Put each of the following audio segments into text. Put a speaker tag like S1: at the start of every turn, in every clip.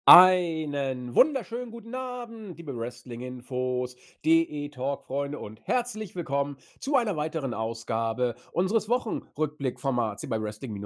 S1: Einen wunderschönen guten Abend, liebe Wrestling-Infos, DE-Talk-Freunde und herzlich willkommen zu einer weiteren Ausgabe unseres Wochenrückblick-Formats hier bei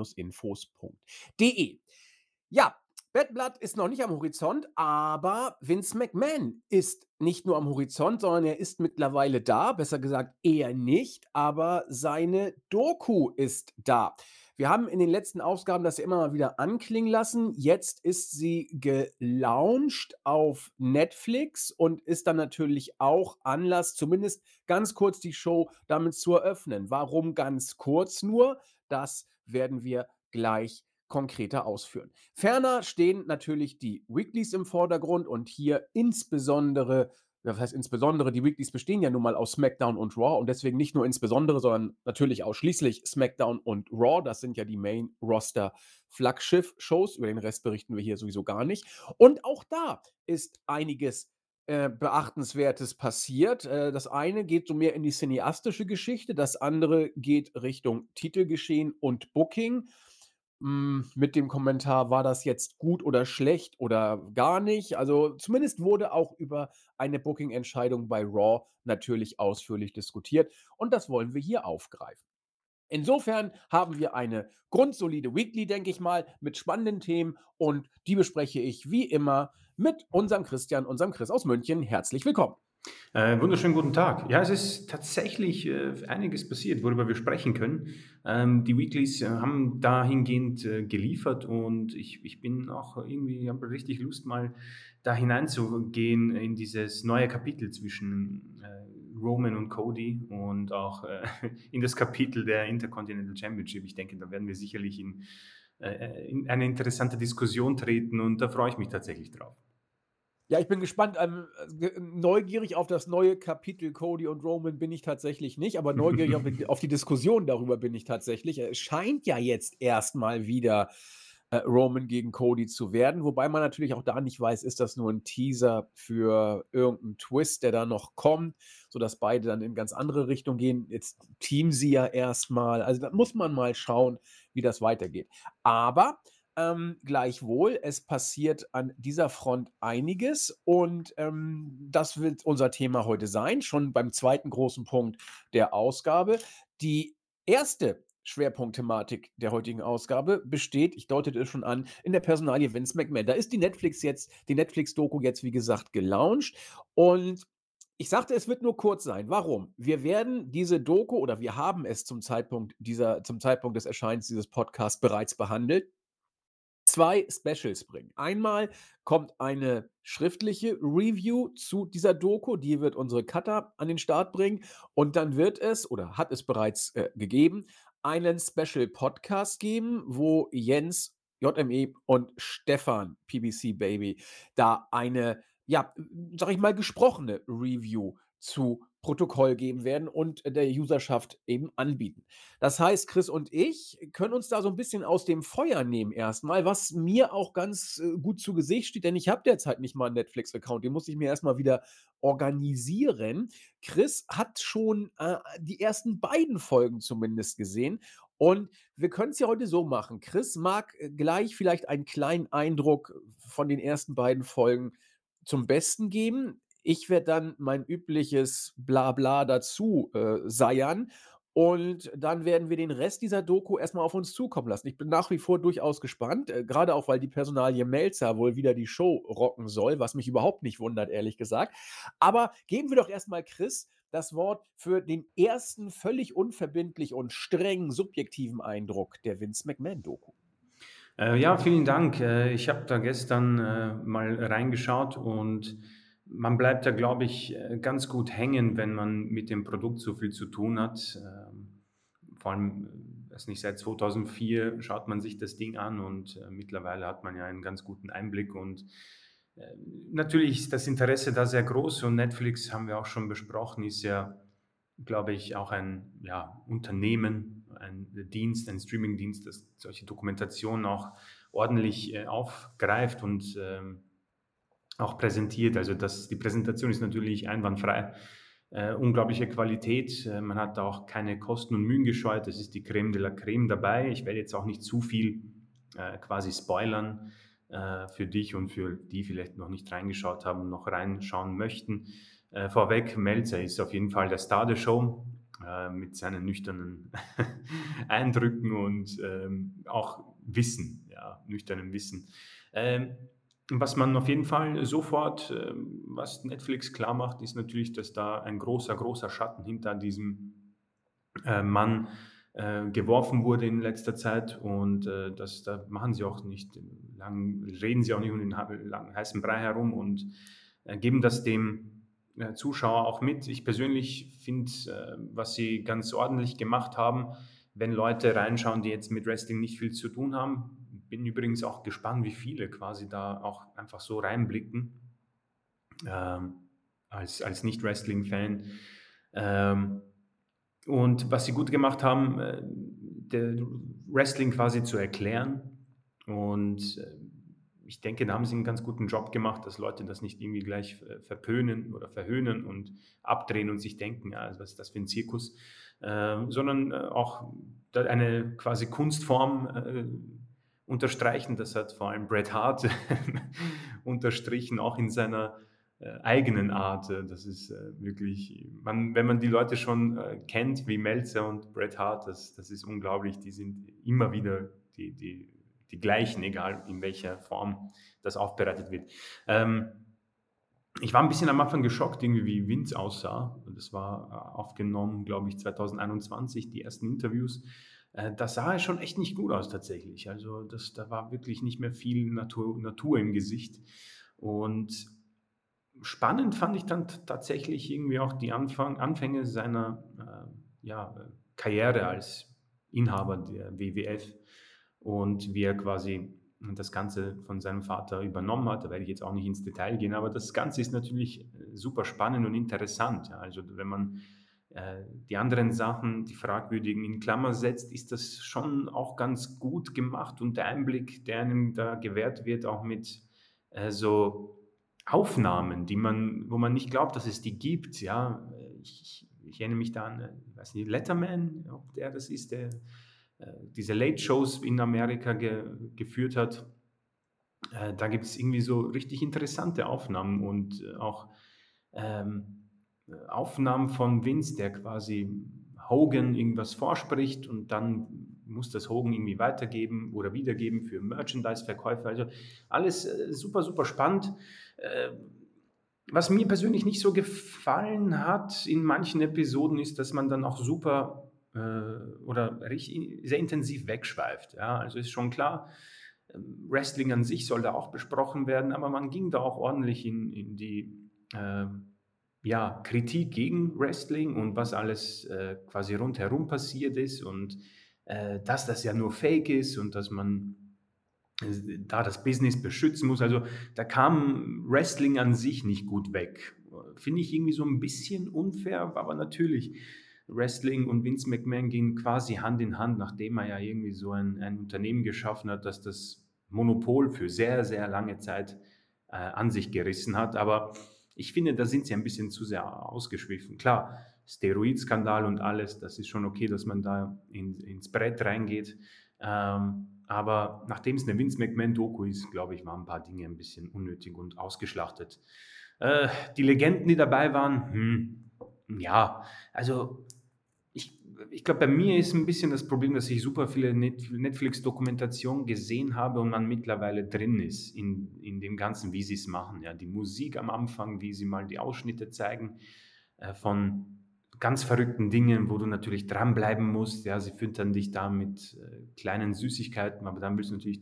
S1: Wrestling-Infos.de. Ja, Bad Blood ist noch nicht am Horizont, aber Vince McMahon ist nicht nur am Horizont, sondern er ist mittlerweile da. Besser gesagt, eher nicht, aber seine Doku ist da. Wir haben in den letzten Ausgaben das ja immer mal wieder anklingen lassen. Jetzt ist sie gelauncht auf Netflix und ist dann natürlich auch Anlass, zumindest ganz kurz die Show damit zu eröffnen. Warum ganz kurz nur? Das werden wir gleich konkreter ausführen. Ferner stehen natürlich die Weeklies im Vordergrund und hier insbesondere, ja, was heißt insbesondere, die Weeklies bestehen ja nun mal aus SmackDown und Raw und deswegen nicht nur insbesondere, sondern natürlich ausschließlich SmackDown und Raw. Das sind ja die Main-Roster-Flaggschiff-Shows. Über den Rest berichten wir hier sowieso gar nicht. Und auch da ist einiges Beachtenswertes passiert. Das eine geht so mehr in die cineastische Geschichte, das andere geht Richtung Titelgeschehen und Booking. Mit dem Kommentar: „War das jetzt gut oder schlecht oder gar nicht?“ Also, zumindest wurde auch über eine Booking-Entscheidung bei Raw natürlich ausführlich diskutiert und das wollen wir hier aufgreifen. Insofern haben wir eine grundsolide Weekly, denke ich mal, mit spannenden Themen und die bespreche ich wie immer mit unserem Christian, unserem Chris aus München. Herzlich willkommen.
S2: Wunderschönen guten Tag. Ja, es ist tatsächlich einiges passiert, worüber wir sprechen können. Die Weeklies haben dahingehend geliefert und ich bin auch irgendwie, habe richtig Lust, mal da hineinzugehen in dieses neue Kapitel zwischen Roman und Cody und auch in das Kapitel der Intercontinental Championship. Ich denke, da werden wir sicherlich in eine interessante Diskussion treten und da freue ich mich tatsächlich drauf.
S1: Ja, ich bin gespannt, neugierig auf das neue Kapitel Cody und Roman bin ich tatsächlich nicht, aber neugierig auf die Diskussion darüber bin ich tatsächlich. Es scheint ja jetzt erst mal wieder, Roman gegen Cody zu werden, wobei man natürlich auch da nicht weiß, ist das nur 'n Teaser für irgend 'n Twist, der da noch kommt, sodass beide dann in ganz andere Richtung gehen. Jetzt teamen sie ja erst mal. Also, da muss man mal schauen, wie das weitergeht. Aber gleichwohl, es passiert an dieser Front einiges und, das wird unser Thema heute sein, schon beim zweiten großen Punkt der Ausgabe. Die erste Schwerpunktthematik der heutigen Ausgabe besteht, ich deutete es schon an, in der Personalie Vince McMahon. Da ist die Netflix-Doku jetzt, wie gesagt, gelauncht und ich sagte, es wird nur kurz sein. Warum? Wir werden diese Doku oder wir haben es zum Zeitpunkt des Erscheinens dieses Podcasts bereits behandelt. 2 Specials bringen. Einmal kommt eine schriftliche Review zu dieser Doku, die wird unsere Cutter an den Start bringen und dann wird es oder hat es bereits, gegeben, einen Special Podcast geben, wo Jens, JME und Stefan, PBC Baby, da eine, ja, sage ich mal, gesprochene Review zu Protokoll geben werden und der Userschaft eben anbieten. Das heißt, Chris und ich können uns da so 'n bisschen aus dem Feuer nehmen erst mal, was mir auch ganz, gut zu Gesicht steht, denn ich habe derzeit nicht mal 'n Netflix-Account, den muss ich mir erst mal wieder organisieren. Chris hat schon, die ersten beiden Folgen zumindest gesehen und wir können's ja heute so machen. Chris mag, gleich vielleicht einen kleinen Eindruck von den ersten beiden Folgen zum Besten geben. Ich werde dann mein übliches Blabla dazu, seiern und dann werden wir den Rest dieser Doku erst mal auf uns zukommen lassen. Ich bin nach wie vor durchaus gespannt, grade auch, weil die Personalie Meltzer wohl wieder die Show rocken soll, was mich überhaupt nicht wundert, ehrlich gesagt. Aber geben wir doch erst mal Chris das Wort für den ersten völlig unverbindlich und streng subjektiven Eindruck der Vince McMahon-Doku.
S2: Ja, vielen Dank. Ich habe da gestern mal reingeschaut und man bleibt da, glaube ich, ganz gut hängen, wenn man mit dem Produkt so viel zu tun hat. Vor allem, weiß nicht, seit 2004 schaut man sich das Ding an und mittlerweile hat man ja einen ganz guten Einblick und äh, natürlich ist das Interesse da sehr groß und Netflix, haben wir auch schon besprochen, ist ja, glaube ich, auch ein, ja, Unternehmen, ein Dienst, ein Streamingdienst, das solche Dokumentationen auch ordentlich aufgreift und auch präsentiert. Also die Präsentation ist natürlich einwandfrei. Unglaubliche Qualität. Man hat da auch keine Kosten und Mühen gescheut. Es ist die Creme de la Creme dabei. Ich werde jetzt auch nicht zu viel quasi spoilern. für dich und für die vielleicht noch nicht reingeschaut haben und noch reinschauen möchten. Vorweg, Melzer ist auf jeden Fall der Star der Show mit seinen nüchternen Eindrücken und auch Wissen, ja, nüchternem Wissen. Ähm, Was man auf jeden Fall sofort, was Netflix klar macht, ist natürlich, dass da ein großer, großer Schatten hinter diesem Mann geworfen wurde in letzter Zeit und da machen sie auch nicht lang, reden sie auch nicht um den langen heißen Brei herum und geben das dem Zuschauer auch mit. Ich persönlich finde, was sie ganz ordentlich gemacht haben, wenn Leute reinschauen, die jetzt mit Wrestling nicht viel zu tun haben. Bin übrigens auch gespannt, wie viele quasi da auch einfach so reinblicken ähm, als Nicht-Wrestling-Fan. Ähm, und was sie gut gemacht haben, der Wrestling quasi zu erklären. Und ich denke, da haben sie einen ganz guten Job gemacht, dass Leute das nicht irgendwie gleich verpönen oder verhöhnen und abdrehen und sich denken, ja, was ist das für ein Zirkus, sondern auch eine quasi Kunstform unterstreichen. Das hat vor allem Bret Hart unterstrichen, auch in seiner eigenen Art. Das ist wirklich, wenn man die Leute schon kennt, wie Meltzer und Bret Hart, das ist unglaublich. Die sind immer wieder die gleichen, egal in welcher Form das aufbereitet wird. Ich war ein bisschen am Anfang geschockt, irgendwie wie Vince aussah. Das war aufgenommen, glaube ich, 2021, die ersten Interviews. Da sah er schon echt nicht gut aus tatsächlich. Also da war wirklich nicht mehr viel Natur im Gesicht. Und spannend fand ich dann tatsächlich irgendwie auch die Anfänge seiner Karriere als Inhaber der WWF und wie er quasi das Ganze von seinem Vater übernommen hat. Da werde ich jetzt auch nicht ins Detail gehen, aber das Ganze ist natürlich super spannend und interessant. Ja. Also wenn man die anderen Sachen, die fragwürdigen in Klammer setzt, ist das schon auch ganz gut gemacht und der Einblick, der einem da gewährt wird, auch mit so Aufnahmen, wo man nicht glaubt, dass es die gibt. Ja, ich erinnere mich da an, ich weiß nicht, Letterman, ob der das ist, der diese Late-Shows in Amerika geführt hat. Da gibt es irgendwie so richtig interessante Aufnahmen und auch Aufnahmen von Vince, der quasi Hogan irgendwas vorspricht und dann muss das Hogan irgendwie weitergeben oder wiedergeben für Merchandise-Verkäufe. Also alles super, super spannend. Äh, Was mir persönlich nicht so gefallen hat in manchen Episoden ist, dass man dann auch super oder richtig, sehr intensiv wegschweift. Ja, also ist schon klar, Wrestling an sich soll da auch besprochen werden, aber man ging da auch ordentlich in die äh, ja, Kritik gegen Wrestling und was alles quasi rundherum passiert ist und dass das ja nur Fake ist und dass man da das Business beschützen muss. Also da kam Wrestling an sich nicht gut weg. Finde ich irgendwie so ein bisschen unfair, aber natürlich, Wrestling und Vince McMahon gehen quasi Hand in Hand, nachdem er ja irgendwie so ein Unternehmen geschaffen hat, das das Monopol für sehr, sehr lange Zeit an sich gerissen hat. Aber ich finde, da sind sie ein bisschen zu sehr ausgeschwiffen. Klar, Steroidskandal und alles, das ist schon okay, dass man da ins Brett reingeht. Aber nachdem es eine Vince McMahon-Doku ist, glaube ich, waren ein paar Dinge ein bisschen unnötig und ausgeschlachtet. Die Legenden, die dabei waren, ja, also ich glaube, bei mir ist ein bisschen das Problem, dass ich super viele Netflix-Dokumentationen gesehen habe und man mittlerweile drin ist in dem Ganzen, wie sie es machen. Ja, die Musik am Anfang, wie sie mal die Ausschnitte zeigen von ganz verrückten Dingen, wo du natürlich dranbleiben musst. Ja, sie füttern dich da mit kleinen Süßigkeiten, aber dann willst du natürlich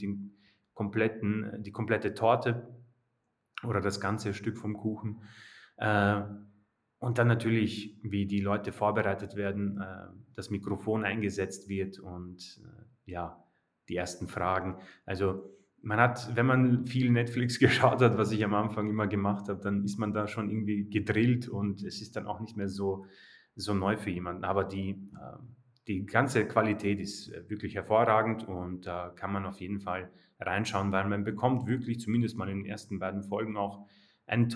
S2: die komplette Torte oder das ganze Stück vom Kuchen. Äh, und dann natürlich, wie die Leute vorbereitet werden, das Mikrofon eingesetzt wird und ja, die ersten Fragen. Also man hat, wenn man viel Netflix geschaut hat, was ich am Anfang immer gemacht habe, dann ist man da schon irgendwie gedrillt und es ist dann auch nicht mehr so neu für jemanden. Aber die ganze Qualität ist wirklich hervorragend und da kann man auf jeden Fall reinschauen, weil man bekommt wirklich, zumindest mal in den ersten beiden Folgen auch eine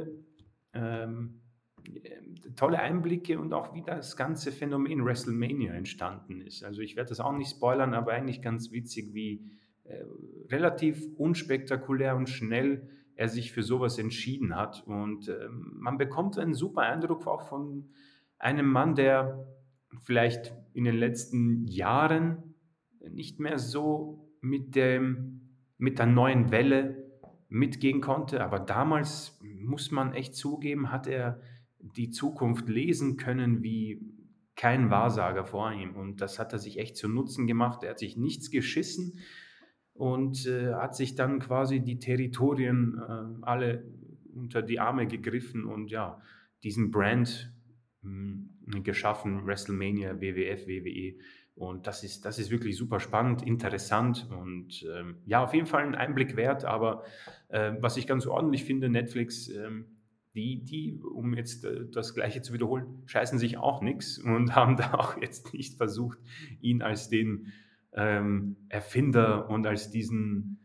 S2: ähm, tolle Einblicke und auch wie das ganze Phänomen WrestleMania entstanden ist. Also ich werde das auch nicht spoilern, aber eigentlich ganz witzig, wie relativ unspektakulär und schnell er sich für sowas entschieden hat. Und man bekommt einen super Eindruck auch von einem Mann, der vielleicht in den letzten Jahren nicht mehr so mit der neuen Welle mitgehen konnte. Aber damals, muss man echt zugeben, hat er die Zukunft lesen können wie kein Wahrsager vor ihm. Und das hat er sich echt zu Nutzen gemacht. Er hat sich nichts geschissen und hat sich dann quasi die Territorien alle unter die Arme gegriffen und ja, diesen Brand geschaffen, WrestleMania, WWF, WWE. Und das ist wirklich super spannend, interessant und ja, auf jeden Fall ein Einblick wert. Aber was ich ganz ordentlich finde, Netflix, um jetzt das Gleiche zu wiederholen, scheißen sich auch nichts und haben da auch jetzt nicht versucht, ihn als den Erfinder und als diesen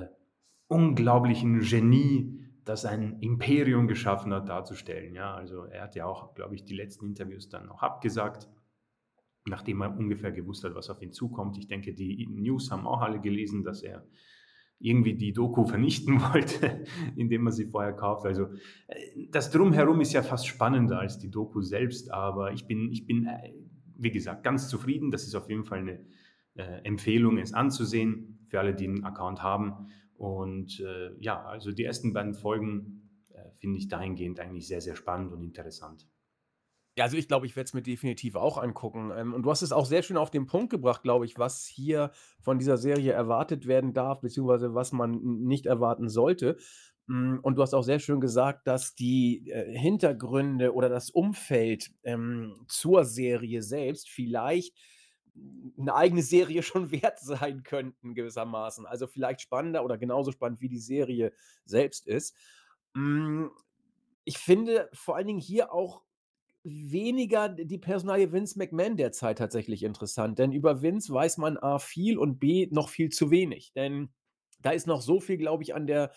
S2: unglaublichen Genie, das ein Imperium geschaffen hat, darzustellen. Ja, also er hat ja auch, glaube ich, die letzten Interviews dann auch abgesagt, nachdem er ungefähr gewusst hat, was auf ihn zukommt. Ich denke, die News haben auch alle gelesen, dass er irgendwie die Doku vernichten wollte, indem er sie vorher kauft. Also das Drumherum ist ja fast spannender als die Doku selbst, aber ich bin wie gesagt, ganz zufrieden. Das ist auf jeden Fall eine Empfehlung, es anzusehen, für alle, die einen Account haben. Und ja, also die ersten beiden Folgen finde ich dahingehend eigentlich sehr, sehr spannend und interessant.
S1: Ja, also ich glaube, ich werde es mir definitiv auch angucken. Und du hast es auch sehr schön auf den Punkt gebracht, glaube ich, was hier von dieser Serie erwartet werden darf, beziehungsweise was man nicht erwarten sollte. Und du hast auch sehr schön gesagt, dass die Hintergründe oder das Umfeld zur Serie selbst vielleicht eine eigene Serie schon wert sein könnten, gewissermaßen. Also vielleicht spannender oder genauso spannend wie die Serie selbst ist. Mm, Ich finde vor allen Dingen hier auch weniger die Personalie Vince McMahon derzeit tatsächlich interessant, denn über Vince weiß man A viel und B noch viel zu wenig. Denn da ist noch so viel, glaube ich, an der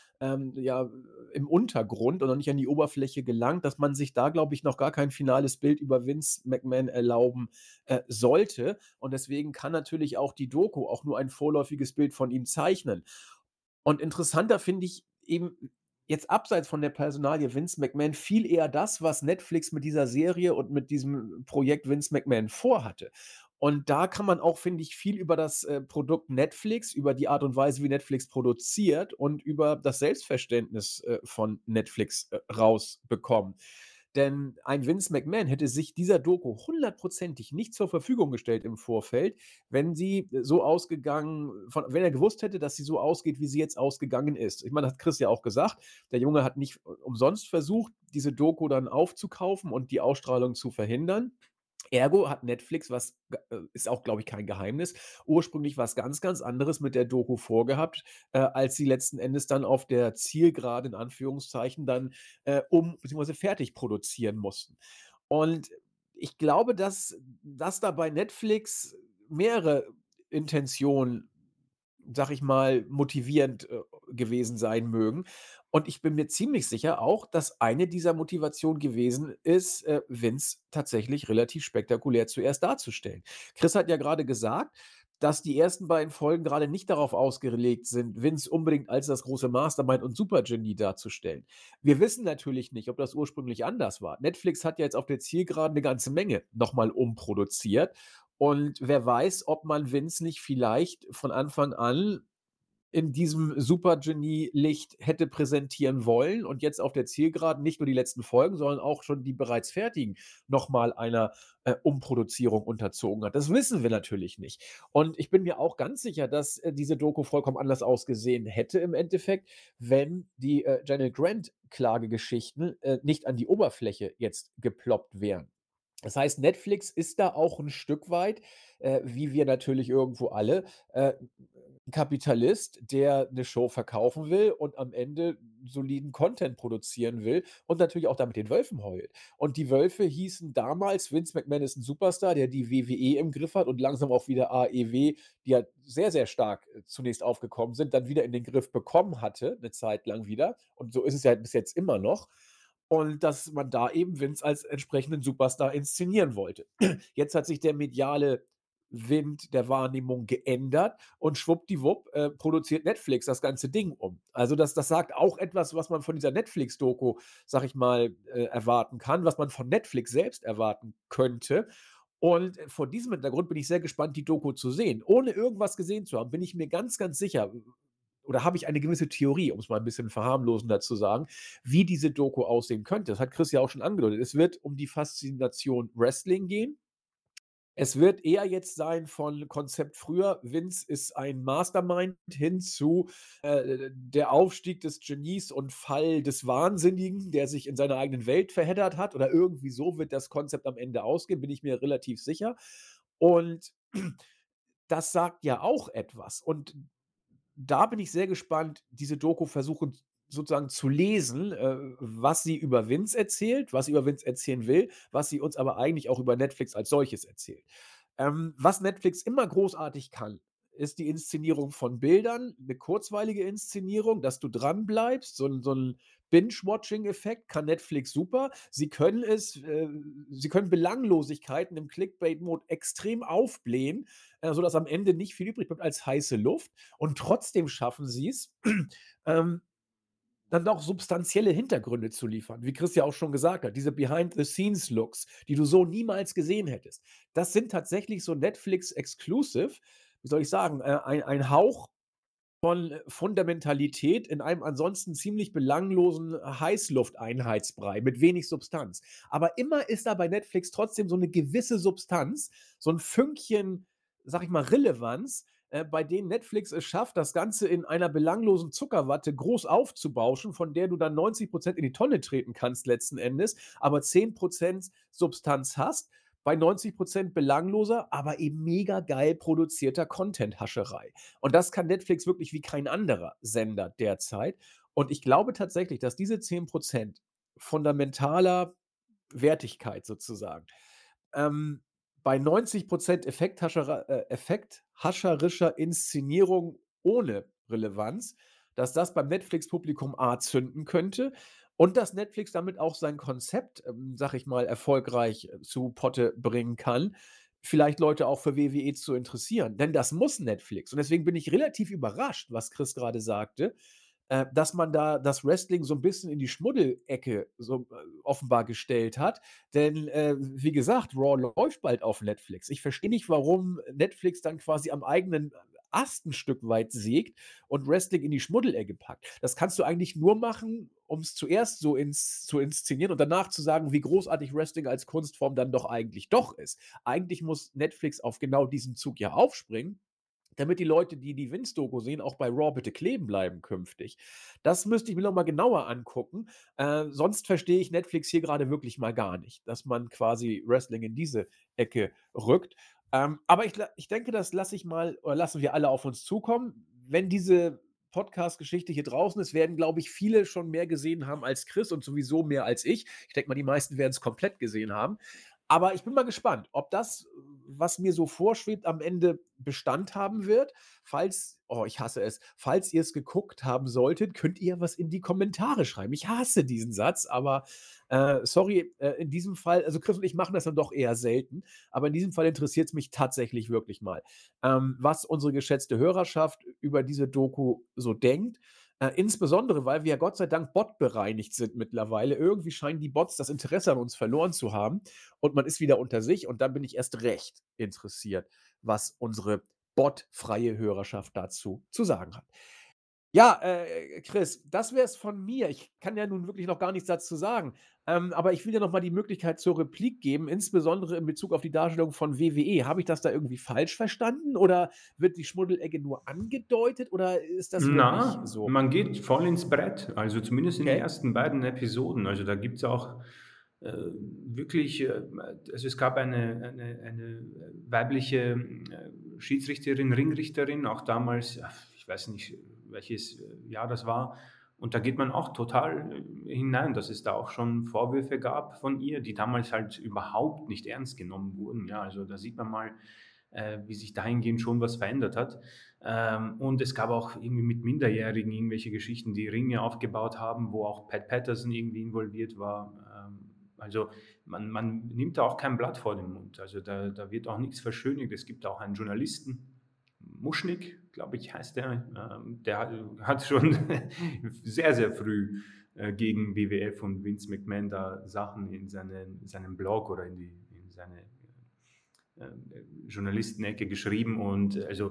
S1: ja, im Untergrund und noch nicht an die Oberfläche gelangt, dass man sich da, glaube ich, noch gar kein finales Bild über Vince McMahon erlauben sollte. Und deswegen kann natürlich auch die Doku auch nur ein vorläufiges Bild von ihm zeichnen. Und interessanter finde ich eben jetzt abseits von der Personalie Vince McMahon viel eher das, was Netflix mit dieser Serie und mit diesem Projekt Vince McMahon vorhatte. Und da kann man auch, finde ich, viel über das Produkt Netflix, über die Art und Weise, wie Netflix produziert und über das Selbstverständnis von Netflix rausbekommen. Denn ein Vince McMahon hätte sich dieser Doku hundertprozentig nicht zur Verfügung gestellt im Vorfeld, wenn sie so ausgegangen von wenn er gewusst hätte, dass sie so ausgeht, wie sie jetzt ausgegangen ist. Ich meine, das hat Chris ja auch gesagt. Der Junge hat nicht umsonst versucht, diese Doku dann aufzukaufen und die Ausstrahlung zu verhindern. Ergo hat Netflix, was ist auch, glaube ich, kein Geheimnis, ursprünglich was ganz, ganz anderes mit der Doku vorgehabt, als sie letzten Endes dann auf der Zielgerade in Anführungszeichen dann beziehungsweise fertig produzieren mussten. Und ich glaube, dass da bei Netflix mehrere Intentionen, sage ich mal, motivierend gewesen sein mögen. Und ich bin mir ziemlich sicher auch, dass eine dieser Motivationen gewesen ist, Vince tatsächlich relativ spektakulär zuerst darzustellen. Chris hat ja gerade gesagt, dass die ersten beiden Folgen gerade nicht darauf ausgelegt sind, Vince unbedingt als das große Mastermind und Supergenie darzustellen. Wir wissen natürlich nicht, ob das ursprünglich anders war. Netflix hat ja jetzt auf der Zielgeraden eine ganze Menge noch mal umproduziert. Und wer weiß, ob man Vince nicht vielleicht von Anfang an in diesem Supergenie-Licht hätte präsentieren wollen und jetzt auf der Zielgeraden nicht nur die letzten Folgen, sondern auch schon die bereits fertigen noch mal einer Umproduzierung unterzogen hat. Das wissen wir natürlich nicht. Und ich bin mir auch ganz sicher, dass diese Doku vollkommen anders ausgesehen hätte im Endeffekt, wenn die General Grant-Klagegeschichten nicht an die Oberfläche jetzt geploppt wären. Das heißt, Netflix ist da auch ein Stück weit, wie wir natürlich irgendwo alle, 'n Kapitalist, der eine Show verkaufen will und am Ende soliden Content produzieren will und natürlich auch damit den Wölfen heult. Und die Wölfe hießen damals Vince McMahon ist 'n Superstar, der die WWE im Griff hat und langsam auch wieder AEW, die ja sehr, sehr stark zunächst aufgekommen sind, dann wieder in den Griff bekommen hatte, eine Zeit lang wieder. Und so ist es ja bis jetzt immer noch. Und dass man da eben Vince als entsprechenden Superstar inszenieren wollte. Jetzt hat sich der mediale Wind der Wahrnehmung geändert und schwuppdiwupp, produziert Netflix das ganze Ding um. Also, das sagt auch etwas, was man von dieser Netflix-Doku, sage ich mal, erwarten kann, was man von Netflix selbst erwarten könnte. Und vor diesem Hintergrund bin ich sehr gespannt, die Doku zu sehen. Ohne irgendwas gesehen zu haben, bin ich mir ganz, ganz sicher oder habe ich eine gewisse Theorie, um es mal ein bisschen verharmlosender zu sagen, wie diese Doku aussehen könnte. Das hat Chris ja auch schon angedeutet. Es wird um die Faszination Wrestling gehen. Es wird eher jetzt sein von Konzept früher, Vince ist ein Mastermind, hin zu, der Aufstieg des Genies und Fall des Wahnsinnigen, der sich in seiner eigenen Welt verheddert hat oder irgendwie so wird das Konzept am Ende ausgehen, bin ich mir relativ sicher. Und das sagt ja auch etwas. Und da bin ich sehr gespannt, diese Doku versuchen sozusagen zu lesen, was sie über Vince erzählt, was sie über Vince erzählen will, was sie uns aber eigentlich auch über Netflix als solches erzählt. Was Netflix immer großartig kann, ist die Inszenierung von Bildern, 'ne kurzweilige Inszenierung, dass du dranbleibst, so 'n Binge-Watching-Effekt kann Netflix super. Sie können Belanglosigkeiten im Clickbait-Mode extrem aufblähen, sodass am Ende nicht viel übrig bleibt als heiße Luft. Und trotzdem schaffen sie's, ähm, dann doch substanzielle Hintergründe zu liefern, wie Chris ja auch schon gesagt hat, diese Behind-the-Scenes-Looks, die du so niemals gesehen hättest. Das sind tatsächlich so Netflix exclusive, wie soll ich sagen, ein Hauch von Fundamentalität in einem ansonsten ziemlich belanglosen Heißlufteinheitsbrei mit wenig Substanz. Aber immer ist da bei Netflix trotzdem so 'ne gewisse Substanz, so 'n Fünkchen, sage ich mal, Relevanz, bei denen Netflix es schafft, das Ganze in einer belanglosen Zuckerwatte groß aufzubauschen, von der du dann 90% in die Tonne treten kannst letzten Endes, aber 10% Substanz hast, bei 90% belangloser, aber eben mega geil produzierter Content-Hascherei. Und das kann Netflix wirklich wie kein anderer Sender derzeit. Und ich glaube tatsächlich, dass diese 10% fundamentaler Wertigkeit sozusagen, ähm, bei 90% effekthascherischer Inszenierung ohne Relevanz, dass das beim Netflix-Publikum A zünden könnte und dass Netflix damit auch sein Konzept, sage ich mal, erfolgreich zu Potte bringen kann, vielleicht Leute auch für WWE zu interessieren. Denn das muss Netflix. Und deswegen bin ich relativ überrascht, was Chris gerade sagte, dass man da das Wrestling so 'n bisschen in die Schmuddelecke so, offenbar gestellt hat. Denn, wie gesagt, Raw läuft bald auf Netflix. Ich verstehe nicht, warum Netflix dann quasi am eigenen Ast 'n Stück weit sägt und Wrestling in die Schmuddelecke packt. Das kannst du eigentlich nur machen, um's zuerst so zu inszenieren und danach zu sagen, wie großartig Wrestling als Kunstform dann doch eigentlich doch ist. Eigentlich muss Netflix auf genau diesen Zug ja aufspringen, damit die Leute, die die Vince-Doku sehen, auch bei Raw bitte kleben bleiben künftig. Das müsste ich mir noch mal genauer angucken. Sonst verstehe ich Netflix hier grade wirklich mal gar nicht, dass man quasi Wrestling in diese Ecke rückt. Aber ich denke, das lasse ich mal oder lassen wir alle auf uns zukommen. Wenn diese Podcast-Geschichte hier draußen ist, werden, glaube ich, viele schon mehr gesehen haben als Chris und sowieso mehr als ich. Ich denke mal, die meisten werden's komplett gesehen haben. Aber ich bin mal gespannt, ob das, was mir so vorschwebt, am Ende Bestand haben wird. Falls oh, ich hasse es. Falls ihr's geguckt haben solltet, könnt ihr was in die Kommentare schreiben. Ich hasse diesen Satz, aber, sorry, in diesem Fall also Chris und ich machen das dann doch eher selten, aber in diesem Fall interessiert's mich tatsächlich wirklich mal, was unsere geschätzte Hörerschaft über diese Doku so denkt. Insbesondere, weil wir ja Gott sei Dank botbereinigt sind mittlerweile. Irgendwie scheinen die Bots das Interesse an uns verloren zu haben und man ist wieder unter sich und dann bin ich erst recht interessiert, was unsere botfreie Hörerschaft dazu zu sagen hat. Ja, Chris, das wäre es von mir. Ich kann ja nun wirklich noch gar nichts dazu sagen, aber ich will dir noch mal die Möglichkeit zur Replik geben, insbesondere in Bezug auf die Darstellung von WWE. Habe ich das da irgendwie falsch verstanden oder wird die Schmuddelecke nur angedeutet oder ist das wirklich
S2: Na,
S1: so?
S2: man geht voll ins Brett, also zumindest in den
S1: Okay.
S2: ersten beiden Episoden. Also, da gibt's auch, wirklich, also, es gab eine weibliche, Schiedsrichterin, Ringrichterin, auch damals, ich weiß nicht, welches Jahr das war. Und da geht man auch total, hinein, dass es da auch schon Vorwürfe gab von ihr, die damals halt überhaupt nicht ernst genommen wurden. Ja, also, da sieht man mal, wie sich dahingehend schon was verändert hat. Und es gab auch irgendwie mit Minderjährigen irgendwelche Geschichten, die Ringe aufgebaut haben, wo auch Pat Patterson irgendwie involviert war. Also, man nimmt da auch kein Blatt vor den Mund. Also, da wird auch nichts verschönigt. Es gibt auch einen Journalisten, Muschnig, glaube ich, heißt der, der hat schon sehr, sehr früh, gegen WWF und Vince McMahon da Sachen in seinen Blog oder in seine, Journalistenecke geschrieben und also,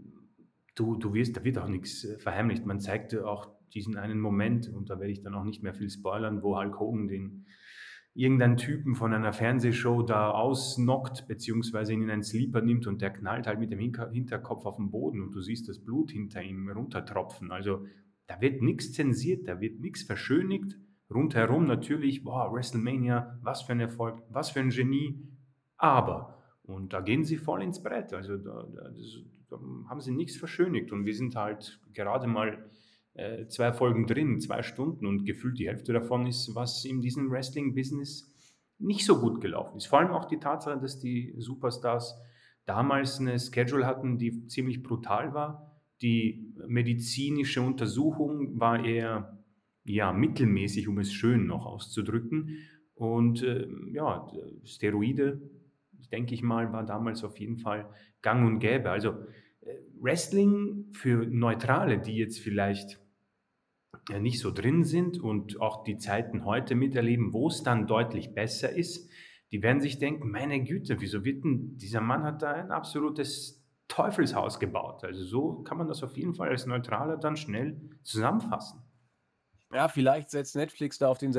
S2: da wird auch nichts verheimlicht. Man zeigt auch diesen einen Moment und da werde ich dann auch nicht mehr viel spoilern, wo Hulk Hogan den irgendeinen Typen von einer Fernsehshow da ausnockt, beziehungsweise ihn in einen Sleeper nimmt und der knallt halt mit dem Hinterkopf auf den Boden und du siehst das Blut hinter ihm runtertropfen. Also, da wird nichts zensiert, da wird nichts verschönigt. Rundherum natürlich, boah, WrestleMania, was für ein Erfolg, was für ein Genie. Aber, und da gehen sie voll ins Brett. Also da haben sie nichts verschönigt. Und wir sind halt gerade mal 2 Folgen drin, 2 Stunden und gefühlt die Hälfte davon ist, was in diesem Wrestling-Business nicht so gut gelaufen ist. Vor allem auch die Tatsache, dass die Superstars damals eine Schedule hatten, die ziemlich brutal war. Die medizinische Untersuchung war eher ja, mittelmäßig, um es schön noch auszudrücken. Und ja, Steroide, denke ich mal, war damals auf jeden Fall gang und gäbe. Also Wrestling für Neutrale, die jetzt vielleicht nicht so drin sind und auch die Zeiten heute miterleben, wo es dann deutlich besser ist, die werden sich denken, meine Güte, wieso wird denn, dieser Mann hat da ein absolutes Teufelshaus gebaut. Also so kann man das auf jeden Fall als Neutraler dann schnell zusammenfassen.
S1: Ja, vielleicht setzt Netflix da auf den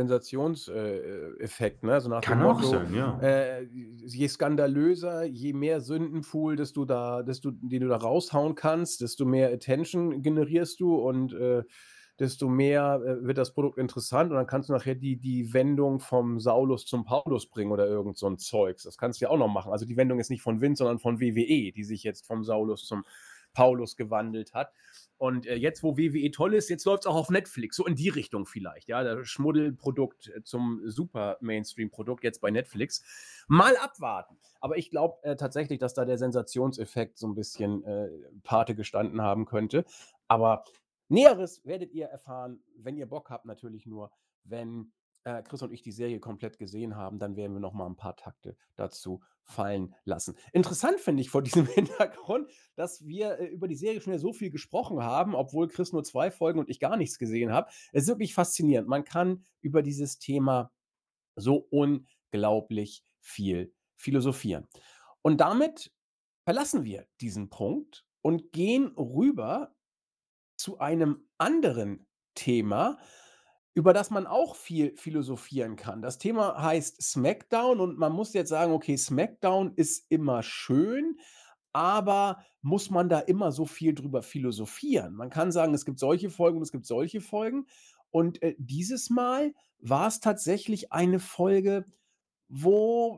S1: Effekt, ne? So nach dem
S2: Kann auch
S1: Motto,
S2: sein, ja.
S1: je skandalöser, je mehr Sündenpfuhl, den du da raushauen kannst, desto mehr Attention generierst du und, desto mehr, wird das Produkt interessant und dann kannst du nachher die Wendung vom Saulus zum Paulus bringen oder irgend so 'n Zeugs. Das kannst du ja auch noch machen. Also, die Wendung ist nicht von Vince, sondern von WWE, die sich jetzt vom Saulus zum Paulus gewandelt hat. Und jetzt, wo WWE toll ist, jetzt läuft es auch auf Netflix. So in die Richtung vielleicht. Ja, das Schmuddelprodukt zum super Mainstream-Produkt jetzt bei Netflix. Mal abwarten. Aber ich glaube tatsächlich, dass da der Sensationseffekt so ein bisschen Pate gestanden haben könnte. Aber Näheres werdet ihr erfahren, wenn ihr Bock habt, natürlich nur, wenn Chris und ich die Serie komplett gesehen haben, dann werden wir noch mal ein paar Takte dazu fallen lassen. Interessant finde ich vor diesem Hintergrund, dass wir über die Serie schon wieder so viel gesprochen haben, obwohl Chris nur 2 Folgen und ich gar nichts gesehen habe. Es ist wirklich faszinierend. Man kann über dieses Thema so unglaublich viel philosophieren. Und damit verlassen wir diesen Punkt und gehen rüber zu einem anderen Thema, über das man auch viel philosophieren kann. Das Thema heißt SmackDown und man muss jetzt sagen: „Okay, SmackDown ist immer schön, aber muss man da immer so viel drüber philosophieren?“ Man kann sagen, es gibt solche Folgen und es gibt solche Folgen. Und, dieses Mal war es tatsächlich eine Folge, wo,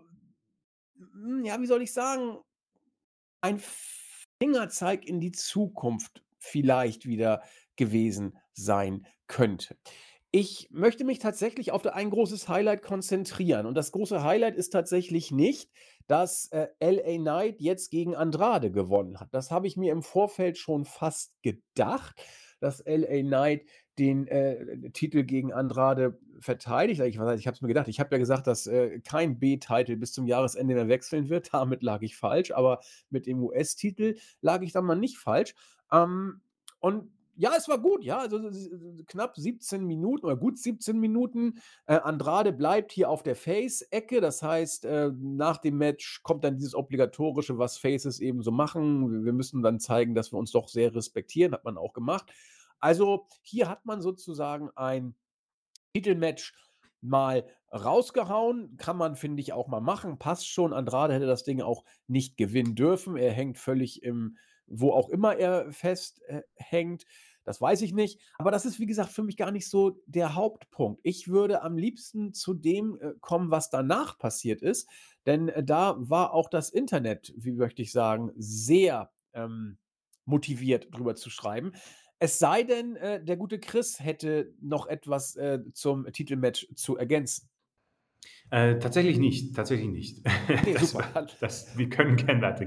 S1: ja, wie soll ich sagen, ein Fingerzeig in die Zukunft vielleicht wieder gewesen sein könnte. Ich möchte mich tatsächlich auf ein großes Highlight konzentrieren und das große Highlight ist tatsächlich nicht, dass, LA Knight jetzt gegen Andrade gewonnen hat. Das habe ich mir im Vorfeld schon fast gedacht, dass LA Knight den, Titel gegen Andrade verteidigt. Ich habe es mir gedacht. Ich habe ja gesagt, dass, kein B-Title bis zum Jahresende mehr wechseln wird. Damit lag ich falsch, aber mit dem US-Titel lag ich dann mal nicht falsch. Und ja, es war gut, ja, also knapp 17 Minuten oder gut 17 Minuten. Andrade bleibt hier auf der Face-Ecke, das heißt, nach dem Match kommt dann dieses obligatorische, was Faces eben so machen. Wir müssen dann zeigen, dass wir uns doch sehr respektieren, hat man auch gemacht. Also, hier hat man sozusagen ein Titelmatch mal rausgehauen. Kann man, finde ich, auch mal machen. Passt schon. Andrade hätte das Ding auch nicht gewinnen dürfen. Er hängt völlig im wo auch immer er fest hängt. Das weiß ich nicht. Aber das ist, wie gesagt, für mich gar nicht so der Hauptpunkt. Ich würde am liebsten zu dem kommen, was danach passiert ist. Denn da war auch das Internet, wie möchte ich sagen, sehr motiviert drüber zu schreiben. Es sei denn, der gute Chris hätte noch etwas, zum Titelmatch zu ergänzen.
S2: Tatsächlich nicht, tatsächlich nicht.
S1: Ne,
S2: Das
S1: super.
S2: war wir können gern weitergehen.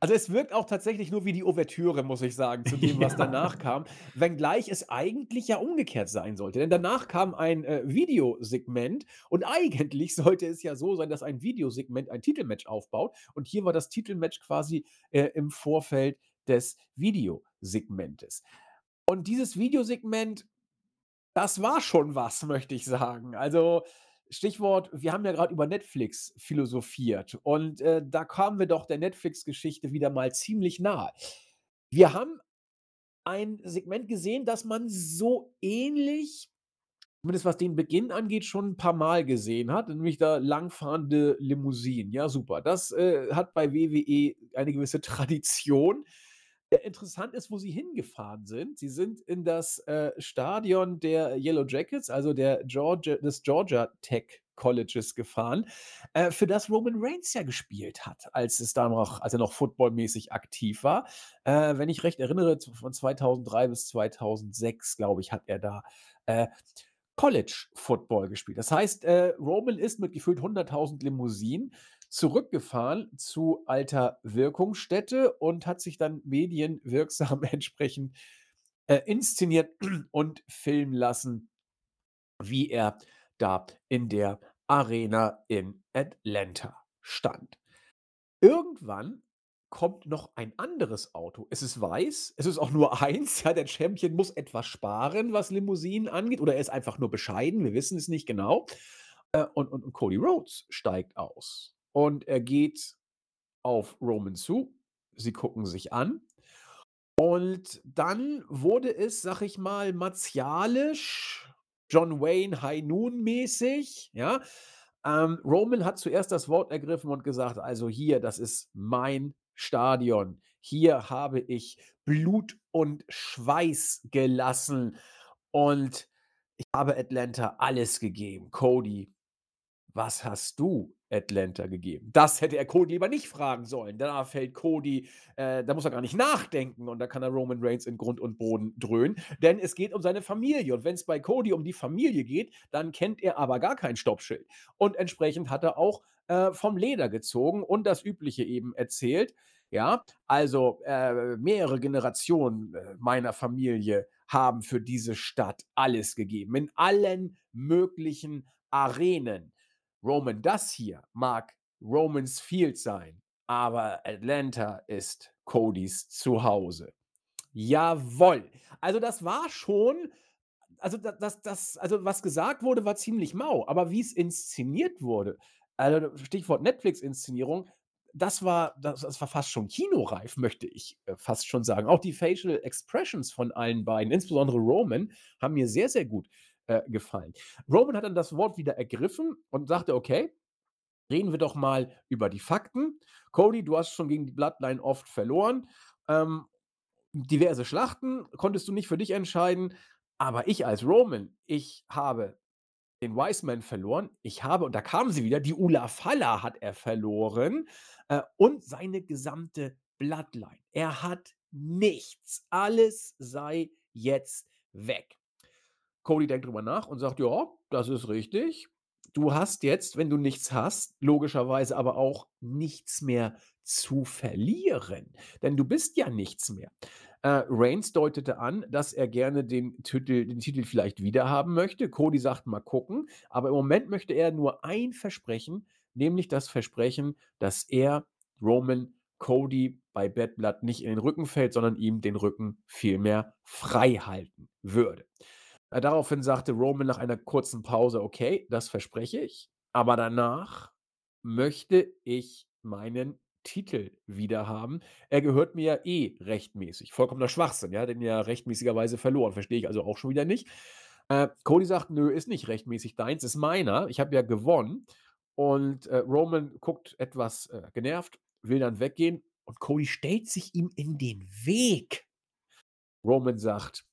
S1: Also, es wirkt auch tatsächlich nur wie die Ouvertüre, muss ich sagen, zu dem, was danach
S2: Ja.
S1: kam, wenngleich es eigentlich ja umgekehrt sein sollte. Denn danach kam ein, Videosegment und eigentlich sollte es ja so sein, dass ein Videosegment ein Titelmatch aufbaut und hier war das Titelmatch quasi, im Vorfeld des Videosegmentes. Und dieses Videosegment, das war schon was, möchte ich sagen. Also, Stichwort, wir haben ja grad über Netflix philosophiert und, da kamen wir doch der Netflix-Geschichte wieder mal ziemlich nahe. Wir haben ein Segment gesehen, das man so ähnlich, zumindest was den Beginn angeht, schon 'n paarmal gesehen hat, nämlich da langfahrende Limousinen. Ja, super. Das, hat bei WWE eine gewisse Tradition. Interessant ist, wo sie hingefahren sind. Sie sind in das, Stadion der Yellow Jackets, also des Georgia Tech Colleges gefahren, für das Roman Reigns ja gespielt hat, als er noch footballmäßig aktiv war. Wenn ich recht erinnere, von 2003 bis 2006, glaube ich, hat er da, äh, College Football gespielt. Das heißt, Roman ist mit gefühlt 100.000 Limousinen zurückgefahren zu alter Wirkungsstätte und hat sich dann medienwirksam entsprechend, inszeniert und filmen lassen, wie er da in der Arena in Atlanta stand. Irgendwann kommt noch ein anderes Auto. Es ist weiß, es ist auch nur eins. Ja, der Champion muss etwas sparen, was Limousinen angeht, oder er ist einfach nur bescheiden, wir wissen es nicht genau. Und Cody Rhodes steigt aus und er geht auf Roman zu. Sie gucken sich an und dann wurde es, sage ich mal, martialisch, John Wayne High Noon mäßig, ja? Roman hat zuerst das Wort ergriffen und gesagt: „Also hier, das ist mein Stadion. Hier habe ich Blut und Schweiß gelassen und ich habe Atlanta alles gegeben. Cody, was hast du Atlanta gegeben?“ Das hätte er Cody lieber nicht fragen sollen. Da fällt Cody da muss er gar nicht nachdenken und da kann er Roman Reigns in Grund und Boden dröhnen, denn es geht um seine Familie und wenn es bei Cody um die Familie geht, dann kennt er aber gar kein Stoppschild. Und entsprechend hat er auch, vom Leder gezogen und das Übliche eben erzählt. Ja, also, mehrere Generationen, meiner Familie haben für diese Stadt alles gegeben, in allen möglichen Arenen. Roman, das hier mag Romans Field sein, aber Atlanta ist Codys Zuhause. Jawoll. Also, das war schon, also, also, was gesagt wurde, war ziemlich mau, aber wie es inszeniert wurde, also, Stichwort Netflix-Inszenierung, das war fast schon kinoreif, möchte ich, fast schon sagen. Auch die Facial Expressions von allen beiden, insbesondere Roman, haben mir sehr, sehr gut, gefallen. Roman hat dann das Wort wieder ergriffen und sagte: „Okay, reden wir doch mal über die Fakten. Cody, du hast schon gegen die Bloodline oft verloren. Ähm, diverse Schlachten konntest du nicht für dich entscheiden, aber ich als Roman, ich habe den Wiseman verloren. Ich habe, und da kam sie wieder, die Ula Falla hat er verloren, und seine gesamte Bloodline. Er hat nichts. Alles sei jetzt weg. Cody denkt drüber nach und sagt: „Ja, das ist richtig. Du hast jetzt, wenn du nichts hast, logischerweise aber auch nichts mehr zu verlieren, denn du bist ja nichts mehr.“ Reigns deutete an, dass er gerne den Titel vielleicht wiederhaben möchte. Cody sagt: „Mal gucken“, aber im Moment möchte er nur ein Versprechen, nämlich das Versprechen, dass er Roman Cody bei Bad Blood nicht in den Rücken fällt, sondern ihm den Rücken vielmehr frei halten würde. Daraufhin sagte Roman nach einer kurzen Pause: „Okay, das verspreche ich, aber danach möchte ich meinen Titel wiederhaben. Er gehört mir ja eh rechtmäßig.“ Vollkommener Schwachsinn, ja, den ja rechtmäßigerweise verloren. Verstehe ich also auch schon wieder nicht. Cody sagt: „Nö, ist nicht rechtmäßig deins, ist meiner. Ich habe ja gewonnen.“ Und, Roman guckt etwas, genervt, will dann weggehen und Cody stellt sich ihm in den Weg. Roman sagt: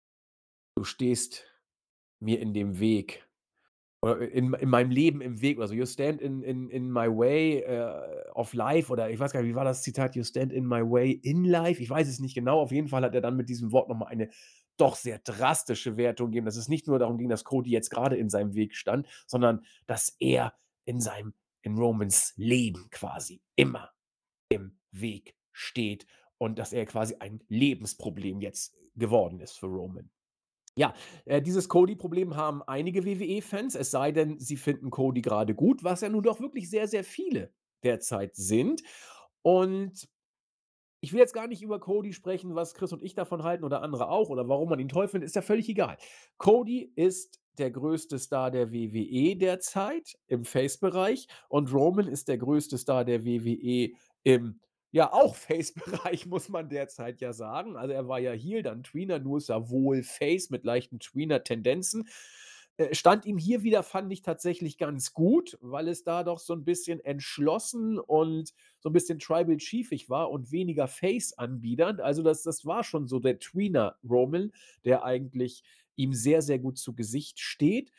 S1: „Du stehst mir in dem Weg oder in meinem Leben im Weg oder so. You stand in my way, of life, oder ich weiß gar nicht, wie war das Zitat? You stand in my way in life? Ich weiß es nicht genau. Auf jeden Fall hat er dann mit diesem Wort noch mal eine doch sehr drastische Wertung gegeben, dass es nicht nur darum ging, dass Cody jetzt grade in seinem Weg stand, sondern dass er in Romans Leben quasi immer im Weg steht und dass er quasi ein Lebensproblem jetzt geworden ist für Roman. Ja, dieses Cody-Problem haben einige WWE-Fans, es sei denn, sie finden Cody gerade gut, was ja nun doch wirklich sehr, sehr viele derzeit sind. Und ich will jetzt gar nicht über Cody sprechen, was Chris und ich davon halten oder andere auch oder warum man ihn toll findet, ist ja völlig egal. Cody ist der größte Star der WWE derzeit im Face-Bereich und Roman ist der größte Star der WWE im, ja, auch Face-Bereich, muss man derzeit ja sagen. Also er war ja Heel, dann Tweener, nur ist er wohl Face mit leichten Tweener-Tendenzen. Stand ihm hier wieder, fand ich tatsächlich ganz gut, weil es da doch so ein bisschen entschlossen und so 'n bisschen Tribal Chiefig war und weniger Face anbiedernd. Also, das war schon so der Tweener Roman, der eigentlich ihm sehr, sehr gut zu Gesicht steht.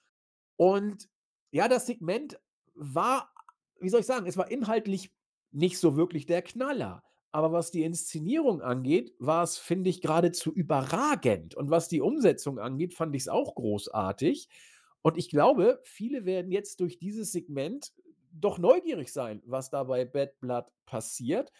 S1: Und ja, das Segment war, wie soll ich sagen, es war inhaltlich nicht so wirklich der Knaller. Aber was die Inszenierung angeht, war es, finde ich, geradezu überragend. Und was die Umsetzung angeht, fand ich's auch großartig. Und ich glaube, viele werden jetzt durch dieses Segment doch neugierig sein, was da bei Bad Blood passiert.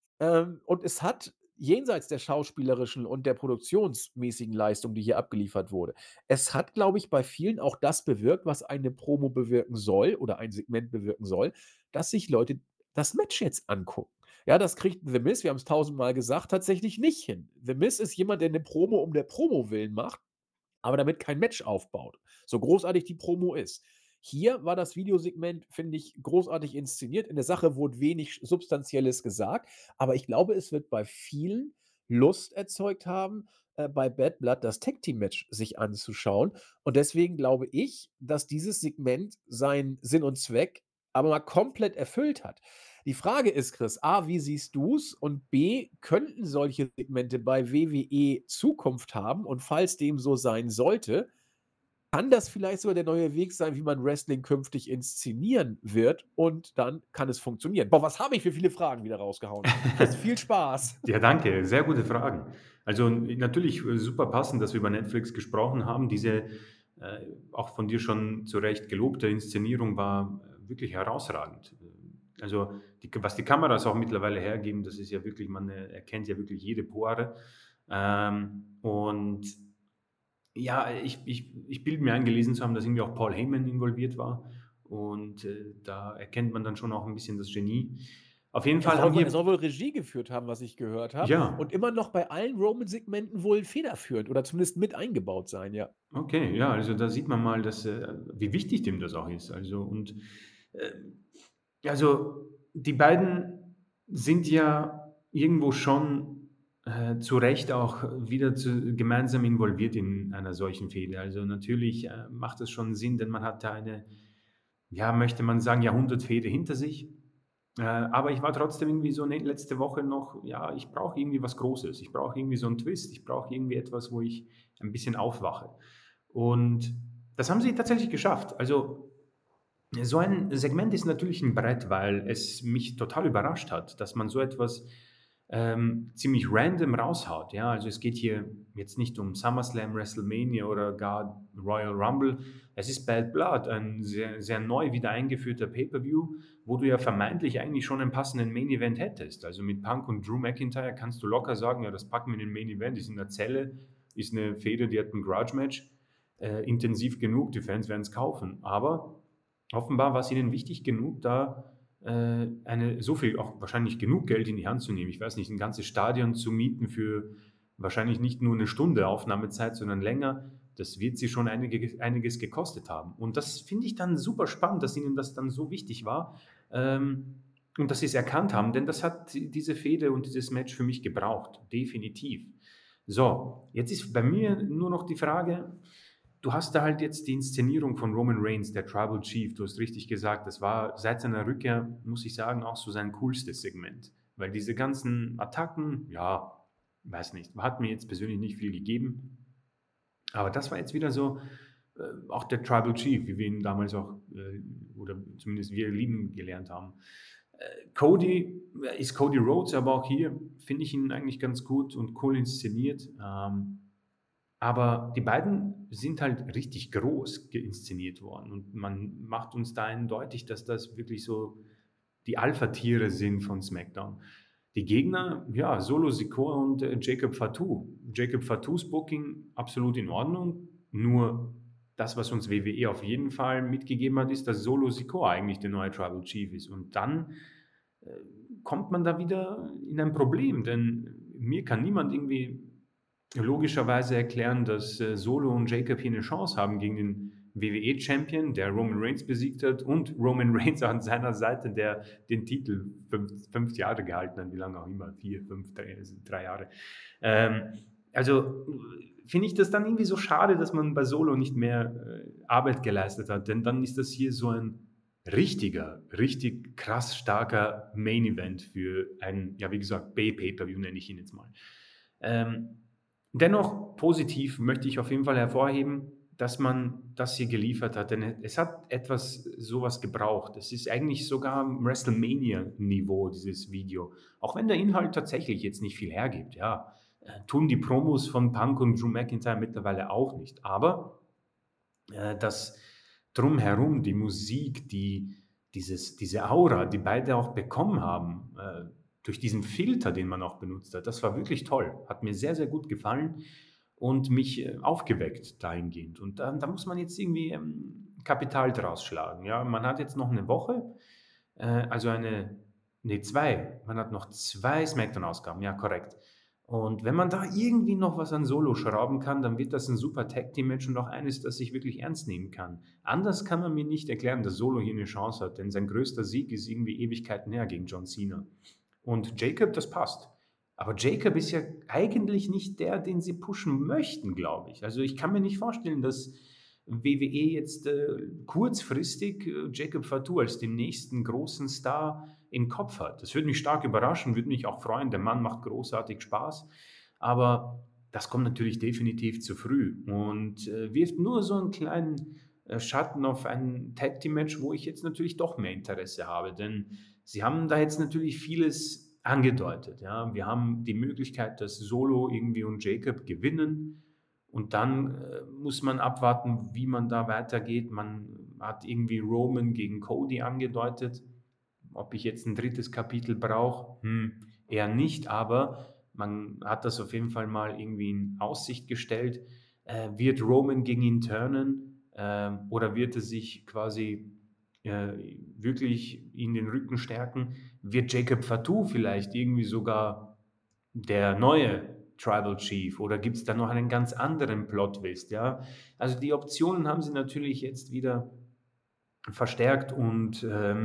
S1: Und es hat jenseits der schauspielerischen und der produktionsmäßigen Leistung, die hier abgeliefert wurde, es hat, glaube ich, bei vielen auch das bewirkt, was eine Promo bewirken soll oder ein Segment bewirken soll, dass sich Leute das Match jetzt angucken. Ja, das kriegt The Miz, wir haben's tausendmal gesagt, tatsächlich nicht hin. The Miz ist jemand, der 'ne Promo um der Promo willen macht, aber damit kein Match aufbaut, so großartig die Promo ist. Hier war das Videosegment, finde ich, großartig inszeniert. In der Sache wurde wenig Substanzielles gesagt, aber ich glaube, es wird bei vielen Lust erzeugt haben, bei Bad Blood das Tag-Team-Match sich anzuschauen. Und deswegen glaube ich, dass dieses Segment seinen Sinn und Zweck aber mal komplett erfüllt hat. Die Frage ist, Chris, A, wie siehst du's? Und B, könnten solche Segmente bei WWE Zukunft haben? Und falls dem so sein sollte, kann das vielleicht sogar der neue Weg sein, wie man Wrestling künftig inszenieren wird und dann kann es funktionieren. Boah, was habe ich für viele Fragen wieder rausgehauen. Chris, viel Spaß.
S2: Ja, danke, sehr gute Fragen. Also, natürlich, super passend, dass wir über Netflix gesprochen haben. Diese, auch von dir schon zu Recht gelobte Inszenierung war, wirklich herausragend. Also, was die Kameras auch mittlerweile hergeben, das ist ja wirklich man, erkennt ja wirklich jede Pore. Und ja, ich bilde mir ein, gelesen zu haben, dass irgendwie auch Paul Heyman involviert war und, da erkennt man dann schon auch ein bisschen das Genie. Auf jeden Fall haben
S1: Er
S2: wir
S1: soll wohl Regie geführt haben, was ich gehört habe
S2: ja.
S1: und immer noch bei allen Roman-Segmenten wohl federführend oder zumindest mit eingebaut sein, ja.
S2: Okay, ja, also da sieht man mal, dass, wie wichtig dem das auch ist. Also und, äh, also die beiden sind ja irgendwo schon, zu Recht auch wieder gemeinsam involviert in einer solchen Fehde. Also natürlich, macht es schon Sinn, denn man hat da eine, ja, möchte man sagen, Jahrhundertfehde hinter sich. Aber ich war trotzdem irgendwie so letzte Woche noch, ja, ich brauche irgendwie was Großes. Ich brauche irgendwie so einen Twist. Ich brauche irgendwie etwas, wo ich ein bisschen aufwache. Und das haben sie tatsächlich geschafft. Also so ein Segment ist natürlich ein Brett, weil es mich total überrascht hat, dass man so etwas ziemlich random raushaut. Ja, also es geht hier jetzt nicht um SummerSlam, WrestleMania oder gar Royal Rumble. Es ist Bad Blood, ein sehr, sehr neu wieder eingeführter Pay-Per-View, wo du ja vermeintlich eigentlich schon einen passenden Main Event hättest. Also mit Punk und Drew McIntyre kannst du locker sagen, ja, das packen wir in den Main Event, ist in der Zelle, ist eine Fehde, die hat ein Grudge-Match, intensiv genug, die Fans werden es kaufen. Aber offenbar war es ihnen wichtig genug, da so viel, auch wahrscheinlich genug Geld in die Hand zu nehmen. Ich weiß nicht, ein ganzes Stadion zu mieten für wahrscheinlich nicht nur eine Stunde Aufnahmezeit, sondern länger. Das wird sie schon einiges gekostet haben. Und das finde ich dann super spannend, dass ihnen das dann so wichtig war und dass sie es erkannt haben, denn das hat diese Fehde und dieses Match für mich gebraucht, definitiv. So, jetzt ist bei mir nur noch die Frage, du hast da halt jetzt die Inszenierung von Roman Reigns, der Tribal Chief. Du hast richtig gesagt, das war seit seiner Rückkehr, muss ich sagen, auch so sein coolstes Segment. Weil diese ganzen Attacken, ja, weiß nicht, hat mir jetzt persönlich nicht viel gegeben. Aber das war jetzt wieder so, auch der Tribal Chief, wie wir ihn damals auch, oder zumindest wir lieben gelernt haben. Cody ist Cody Rhodes, aber auch hier finde ich ihn eigentlich ganz gut und cool inszeniert. Aber die beiden sind halt richtig groß inszeniert worden und man macht uns da eindeutig, dass das wirklich so die Alpha-Tiere sind von SmackDown. Die Gegner, ja, Solo Sikoa und Jacob Fatu. Jacob Fatus Booking absolut in Ordnung, nur das, was uns WWE auf jeden Fall mitgegeben hat, ist, dass Solo Sikoa eigentlich der neue Tribal Chief ist. Und dann äh, kommt man da wieder in ein Problem, denn mir kann niemand irgendwie logischerweise erklären, dass Solo und Jacob hier eine Chance haben gegen den WWE-Champion, der Roman Reigns besiegt hat, und Roman Reigns an seiner Seite, der den Titel 5 Jahre gehalten hat, wie lange auch immer, 4, 5, 3 Jahre. Ähm, also finde ich das dann irgendwie so schade, dass man bei Solo nicht mehr Arbeit geleistet hat, denn dann ist das hier so ein richtig krass starker Main Event für ein, ja, wie gesagt, Pay-Per-View nenne ich ihn jetzt mal. Ähm, Dennoch positiv möchte ich auf jeden Fall hervorheben, dass man das hier geliefert hat, denn es hat etwas sowas gebraucht. Es ist eigentlich sogar WrestleMania-Niveau, dieses Video. Auch wenn der Inhalt tatsächlich jetzt nicht viel hergibt, ja. Tun die Promos von Punk und Drew McIntyre mittlerweile auch nicht. Aber das Drumherum, die Musik, diese Aura, die beide auch bekommen haben, durch diesen Filter, den man auch benutzt hat, das war wirklich toll. Hat mir sehr gut gefallen und mich aufgeweckt dahingehend. Und da muss man jetzt irgendwie Kapital draus schlagen. Ja? Man hat jetzt noch eine Woche, also nee, zwei. Man hat noch zwei Smackdown-Ausgaben, ja, korrekt. Und wenn man da irgendwie noch was an Solo schrauben kann, dann wird das ein super Tag-Team-Match und auch eines, das ich wirklich ernst nehmen kann. Anders kann man mir nicht erklären, dass Solo hier eine Chance hat, denn sein größter Sieg ist irgendwie Ewigkeiten her gegen John Cena. Und Jacob, das passt. Aber Jacob ist ja eigentlich nicht der, den sie pushen möchten, glaube ich. Also ich kann mir nicht vorstellen, dass WWE jetzt kurzfristig Jacob Fatu als den nächsten großen Star im Kopf hat. Das würde mich stark überraschen, würde mich auch freuen. Der Mann macht großartig Spaß. Aber das kommt natürlich definitiv zu früh und wirft nur so einen kleinen Schatten auf ein Tag Team Match, wo ich jetzt natürlich doch mehr Interesse habe. Denn sie haben da jetzt natürlich vieles angedeutet. Ja? Wir haben die Möglichkeit, dass Solo irgendwie und Jacob gewinnen. Und dann muss man abwarten, wie man da weitergeht. Man hat irgendwie Roman gegen Cody angedeutet. Ob ich jetzt ein drittes Kapitel brauche, eher nicht, aber man hat das auf jeden Fall mal irgendwie in Aussicht gestellt. Wird Roman gegen ihn turnen oder wird er sich quasi wirklich in den Rücken stärken? Wird Jacob Fatu vielleicht irgendwie sogar der neue Tribal Chief oder gibt es da noch einen ganz anderen Plot-Twist? Ja? Also die Optionen haben sie natürlich jetzt wieder verstärkt und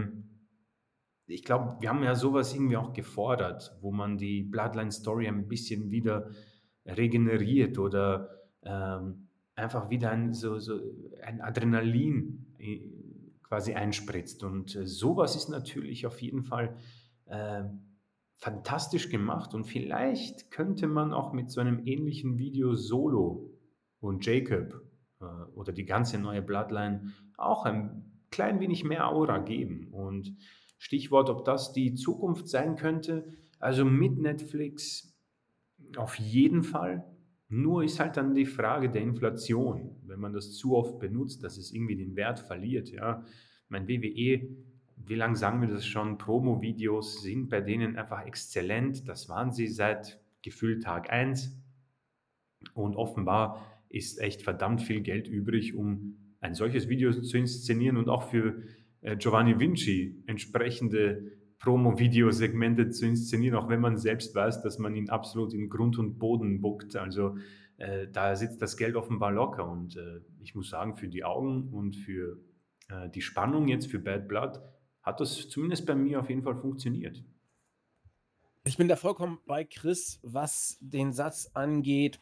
S2: ich glaube, wir haben ja sowas irgendwie auch gefordert, wo man die Bloodline-Story ein bisschen wieder regeneriert oder einfach wieder so ein Adrenalin quasi einspritzt. Und sowas ist natürlich auf jeden Fall äh, fantastisch gemacht. Und vielleicht könnte man auch mit so einem ähnlichen Video Solo und Jacob oder die ganze neue Bloodline auch ein klein wenig mehr Aura geben. Und Stichwort, ob das die Zukunft sein könnte. Also mit Netflix auf jeden Fall. Nur ist halt dann die Frage der Inflation. Wenn man das zu oft benutzt, dass es irgendwie den Wert verliert. Ja, mein WWE, wie lange sagen wir das schon? Promo-Videos sind bei denen einfach exzellent. Das waren sie seit gefühlt Tag eins. Und offenbar ist echt verdammt viel Geld übrig, um ein solches Video zu inszenieren und auch für Giovanni Vinci entsprechende Promo-Videosegmente zu inszenieren, auch wenn man selbst weiß, dass man ihn absolut in Grund und Boden buckt. Also da sitzt das Geld offenbar locker. Und ich muss sagen, für die Augen und für die Spannung jetzt für Bad Blood hat das zumindest bei mir auf jeden Fall funktioniert.
S1: Ich bin da vollkommen bei Chris, was den Satz angeht.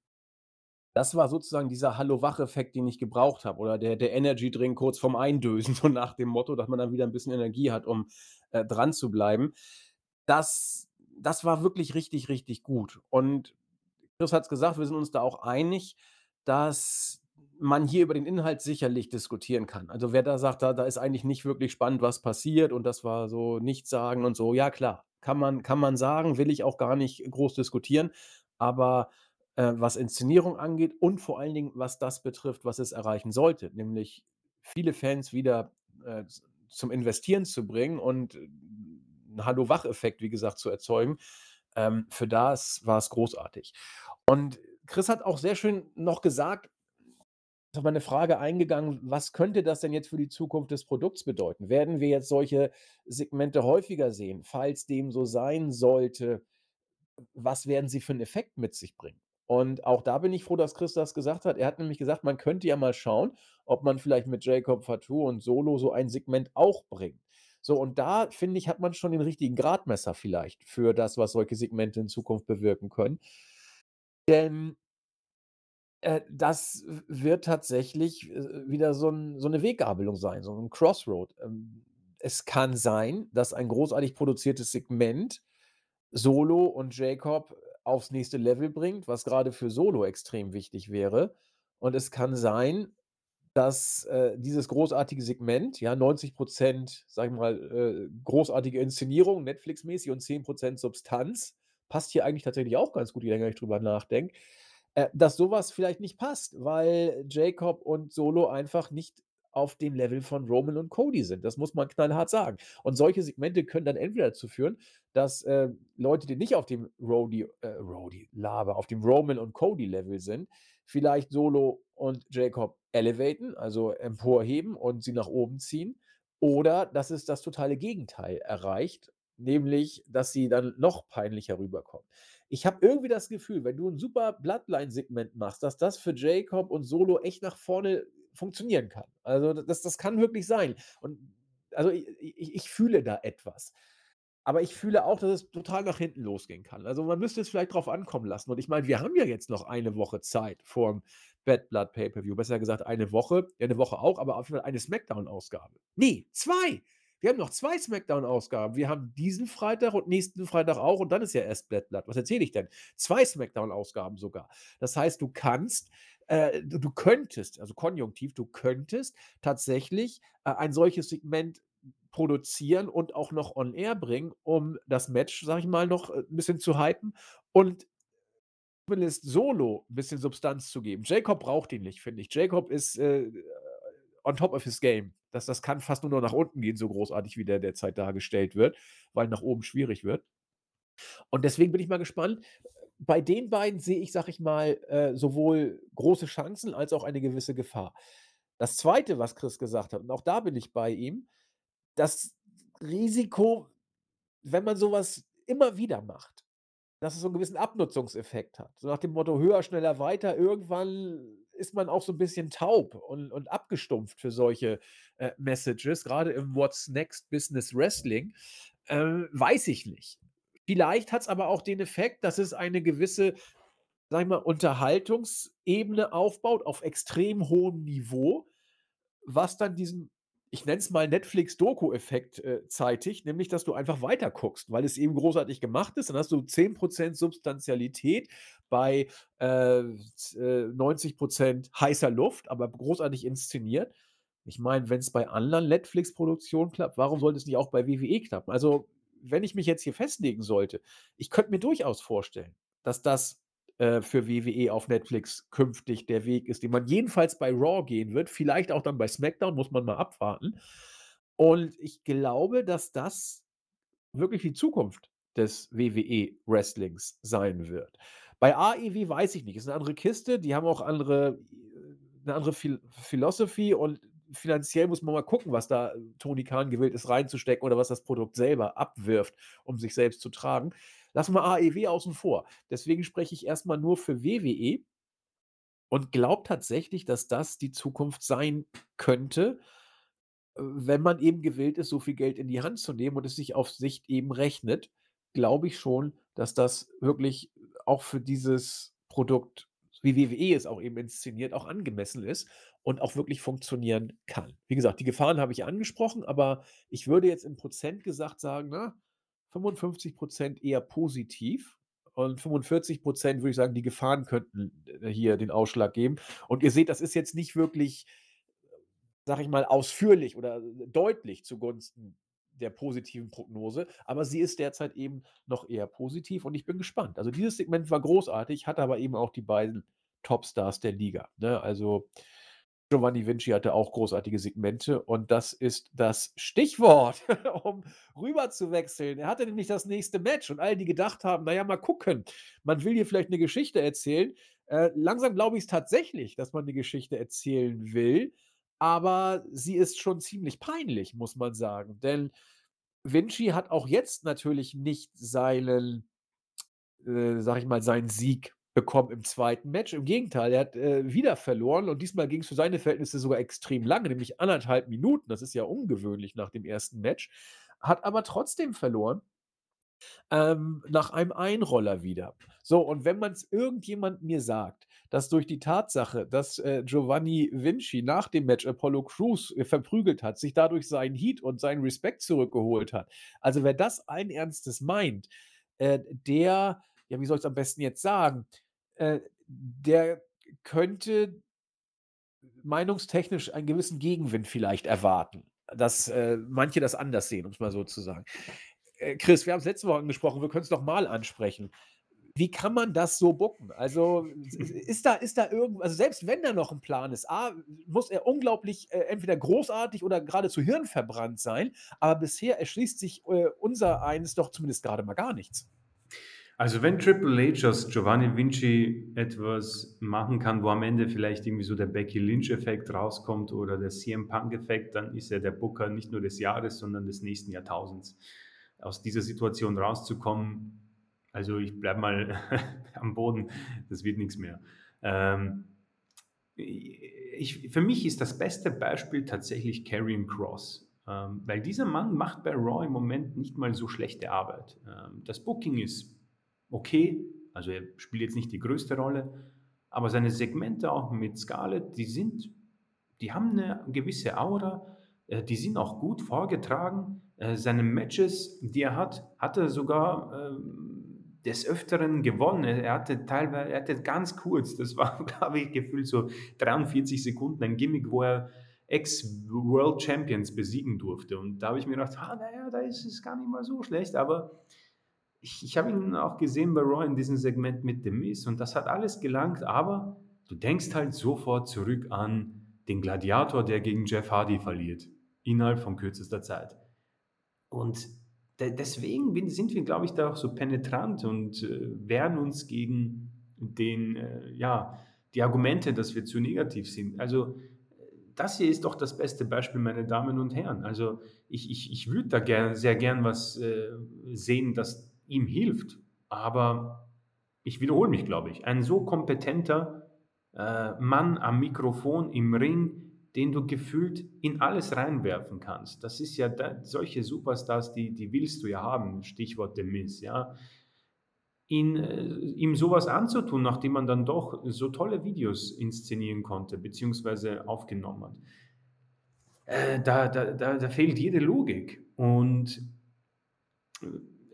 S1: Das war sozusagen dieser Hallo-Wach-Effekt, den ich gebraucht habe oder der Energy-Drink kurz vorm Eindösen, so nach dem Motto, dass man dann wieder 'n bisschen Energie hat, um dran zu bleiben. Das war wirklich richtig gut. Und Chris hat's gesagt, wir sind uns da auch einig, dass man hier über den Inhalt sicherlich diskutieren kann. Also, wer da sagt, da ist eigentlich nicht wirklich spannend, was passiert und das war so nichtssagend und so, ja klar, kann man sagen, will ich auch gar nicht groß diskutieren. Aber was Inszenierung angeht und vor allen Dingen, was das betrifft, was es erreichen sollte, nämlich viele Fans wieder zum Investieren zu bringen und 'n Hallo-Wach-Effekt, wie gesagt, zu erzeugen. Für das war es großartig. Und Chris hat auch sehr schön noch gesagt, ist auf meine Frage eingegangen, was könnte das denn jetzt für die Zukunft des Produkts bedeuten? Werden wir jetzt solche Segmente häufiger sehen? Falls dem so sein sollte, was werden sie für 'n Effekt mit sich bringen? Und auch da bin ich froh, dass Chris das gesagt hat. Er hat nämlich gesagt, man könnte ja mal schauen, ob man vielleicht mit Jacob Fatou und Solo so ein Segment auch bringt. So, und da finde ich, hat man schon den richtigen Gradmesser vielleicht für das, was solche Segmente in Zukunft bewirken können. Denn das wird tatsächlich, wieder so 'ne Weggabelung sein, so 'n Crossroad. Es kann sein, dass ein großartig produziertes Segment Solo und Jacob aufs nächste Level bringt, was grade für Solo extrem wichtig wäre. Und es kann sein, dass, dieses großartige Segment, ja, 90%, sage ich mal, großartige Inszenierung, Netflix-mäßig und 10% Substanz, passt hier eigentlich tatsächlich auch ganz gut, je länger ich drüber nachdenke, dass so was vielleicht nicht passt, weil Jacob und Solo einfach nicht auf dem Level von Roman und Cody sind. Das muss man knallhart sagen. Und solche Segmente können dann entweder dazu führen, dass, Leute, die nicht auf dem auf dem Roman und Cody Level sind, vielleicht Solo und Jacob elevaten, also emporheben und sie nach oben ziehen, oder dass es das totale Gegenteil erreicht, nämlich, dass sie dann noch peinlicher rüberkommen. Ich habe irgendwie das Gefühl, wenn du 'n super Bloodline-Segment machst, dass das für Jacob und Solo echt nach vorne funktionieren kann. Also, das kann wirklich sein. Und also, ich fühle da etwas. Aber ich fühle auch, dass es total nach hinten losgehen kann. Also, man müsste es vielleicht drauf ankommen lassen. Und ich meine, wir haben ja jetzt noch eine Woche Zeit vorm Bad Blood Pay-Per-View. Besser gesagt eine Woche, ja, 'ne Woche auch, aber auf jeden Fall eine SmackDown-Ausgabe. Ne, 2! Wir haben noch 2 SmackDown-Ausgaben. Wir haben diesen Freitag und nächsten Freitag auch und dann ist ja erst Bad Blood. Was erzähle ich denn? 2 SmackDown-Ausgaben sogar. Das heißt, du könntest, also Konjunktiv, du könntest tatsächlich, ein solches Segment produzieren und auch noch on air bringen, um das Match, sage ich mal, noch, 'n bisschen zu hypen und zumindest Solo 'n bisschen Substanz zu geben. Jacob braucht ihn nicht, finde ich. Jacob ist, on top of his game. Das kann fast nur noch nach unten gehen, so großartig wie der derzeit dargestellt wird, weil nach oben schwierig wird. Und deswegen bin ich mal gespannt. Bei den beiden sehe ich, sage ich mal, sowohl große Chancen als auch eine gewisse Gefahr. Das Zweite, was Chris gesagt hat, und auch da bin ich bei ihm, das Risiko, wenn man so was immer wieder macht, dass es so 'n gewissen Abnutzungseffekt hat. So nach dem Motto: „Höher, schneller, weiter.“ Irgendwann ist man auch so 'n bisschen taub und abgestumpft für solche, Messages, grade im What's Next Business Wrestling. Weiß ich nicht. Vielleicht hat's aber auch den Effekt, dass es eine gewisse, sage ich mal, Unterhaltungsebene aufbaut auf extrem hohem Niveau, was dann diesen, ich nenne es mal Netflix-Doku-Effekt, zeitigt, nämlich, dass du einfach weiter guckst, weil es eben großartig gemacht ist. Dann hast du 10% Substantialität bei, z 90% heißer Luft, aber großartig inszeniert. Ich meine, wenn's bei anderen Netflix-Produktionen klappt, warum sollte es nicht auch bei WWE klappen? Also, wenn ich mich jetzt hier festlegen sollte, ich könnte mir durchaus vorstellen, dass das, für WWE auf Netflix künftig der Weg ist, den man jedenfalls bei Raw gehen wird, vielleicht auch dann bei SmackDown, muss man mal abwarten. Und ich glaube, dass das wirklich die Zukunft des WWE-Wrestlings sein wird. Bei AEW weiß ich nicht, ist 'ne andere Kiste, die haben auch 'ne andere Philosophy und finanziell muss man mal gucken, was da Tony Khan gewillt ist reinzustecken oder was das Produkt selber abwirft, um sich selbst zu tragen. Lassen wir AEW außen vor. Deswegen spreche ich erst mal nur für WWE und glaube tatsächlich, dass das die Zukunft sein könnte, wenn man eben gewillt ist, so viel Geld in die Hand zu nehmen und es sich auf Sicht eben rechnet, glaube ich schon, dass das wirklich auch für dieses Produkt, wie WWE es auch eben inszeniert, auch angemessen ist und auch wirklich funktionieren kann. Wie gesagt, die Gefahren habe ich angesprochen, aber ich würde jetzt in Prozent gesagt sagen, na, 55% eher positiv und 45% würde ich sagen, die Gefahren könnten, hier den Ausschlag geben. Und ihr seht, das ist jetzt nicht wirklich, sage ich mal, ausführlich oder deutlich zugunsten der positiven Prognose, aber sie ist derzeit eben noch eher positiv und ich bin gespannt. Also, dieses Segment war großartig, hatte aber eben auch die beiden Topstars der Liga, ne? Also, Giovanni Vinci hatte auch großartige Segmente und das ist das Stichwort, um rüber zu wechseln. Er hatte nämlich das nächste Match und all die gedacht haben: „Na ja, mal gucken. Man will hier vielleicht 'ne Geschichte erzählen.“ Langsam glaube ich's tatsächlich, dass man 'ne Geschichte erzählen will, aber sie ist schon ziemlich peinlich, muss man sagen. Denn Vinci hat auch jetzt natürlich nicht seinen sage ich mal, seinen Sieg bekommen im zweiten Match. Im Gegenteil, er hat, wieder verloren und diesmal ging's für seine Verhältnisse sogar extrem lange, nämlich 1,5 Minuten. Das ist ja ungewöhnlich nach dem ersten Match, hat aber trotzdem verloren, nach einem Einroller wieder. So, und wenn man's irgendjemand mir sagt, dass durch die Tatsache, dass, Giovanni Vinci nach dem Match Apollo Crews, verprügelt hat, sich dadurch seinen Heat und seinen Respekt zurückgeholt hat. Also, wer das allen Ernstes meint, der ja, wie soll ich's am besten jetzt sagen? Der könnte meinungstechnisch einen gewissen Gegenwind vielleicht erwarten, dass, manche das anders sehen, um's mal so zu sagen. Chris, wir haben's letzte Woche angesprochen, wir können's noch mal ansprechen. Wie kann man das so booken? Also, ist da irgend also, selbst wenn da noch 'n Plan ist, A, muss er unglaublich, entweder großartig oder geradezu hirnverbrannt sein, aber bisher erschließt sich, unsereins doch zumindest grade mal gar nichts.
S2: Also, wenn Triple H aus Giovanni Vinci etwas machen kann, wo am Ende vielleicht irgendwie so der Becky Lynch-Effekt rauskommt oder der CM Punk-Effekt, dann ist er der Booker nicht nur des Jahres, sondern des nächsten Jahrtausends. Aus dieser Situation rauszukommen, also ich bleibe mal am Boden, das wird nichts mehr. Ähm, für mich ist das beste Beispiel tatsächlich Karrion Kross, weil dieser Mann macht bei Raw im Moment nicht mal so schlechte Arbeit. Das Booking ist okay, also er spielt jetzt nicht die größte Rolle, aber seine Segmente auch mit Scarlett, die haben eine gewisse Aura, die sind auch gut vorgetragen. Seine Matches, die er hat er sogar des Öfteren gewonnen. Er hatte ganz kurz, das war, glaube ich, gefühlt so 43 Sekunden ein Gimmick, wo er Ex-World Champions besiegen durfte. Und da habe ich mir gedacht, naja, da ist es gar nicht mal so schlecht, aber ich habe ihn auch gesehen bei Raw in diesem Segment mit The Miz und das hat alles gelangt, aber du denkst halt sofort zurück an den Gladiator, der gegen Jeff Hardy verliert, innerhalb von kürzester Zeit. Und deswegen sind wir, glaube ich, da auch so penetrant und wehren uns gegen ja, die Argumente, dass wir zu negativ sind. Also das hier ist doch das beste Beispiel, meine Damen und Herren. Also ich würde da sehr gern was sehen, das ihm hilft. Aber ich wiederhole mich, glaube ich. Ein so kompetenter Mann am Mikrofon, im Ring, den du gefühlt in alles reinwerfen kannst. Das ist ja solche Superstars, die willst du ja haben. Stichwort The Miz, ja. Ihm sowas anzutun, nachdem man dann doch so tolle Videos inszenieren konnte, beziehungsweise aufgenommen hat. Da fehlt jede Logik. Und äh,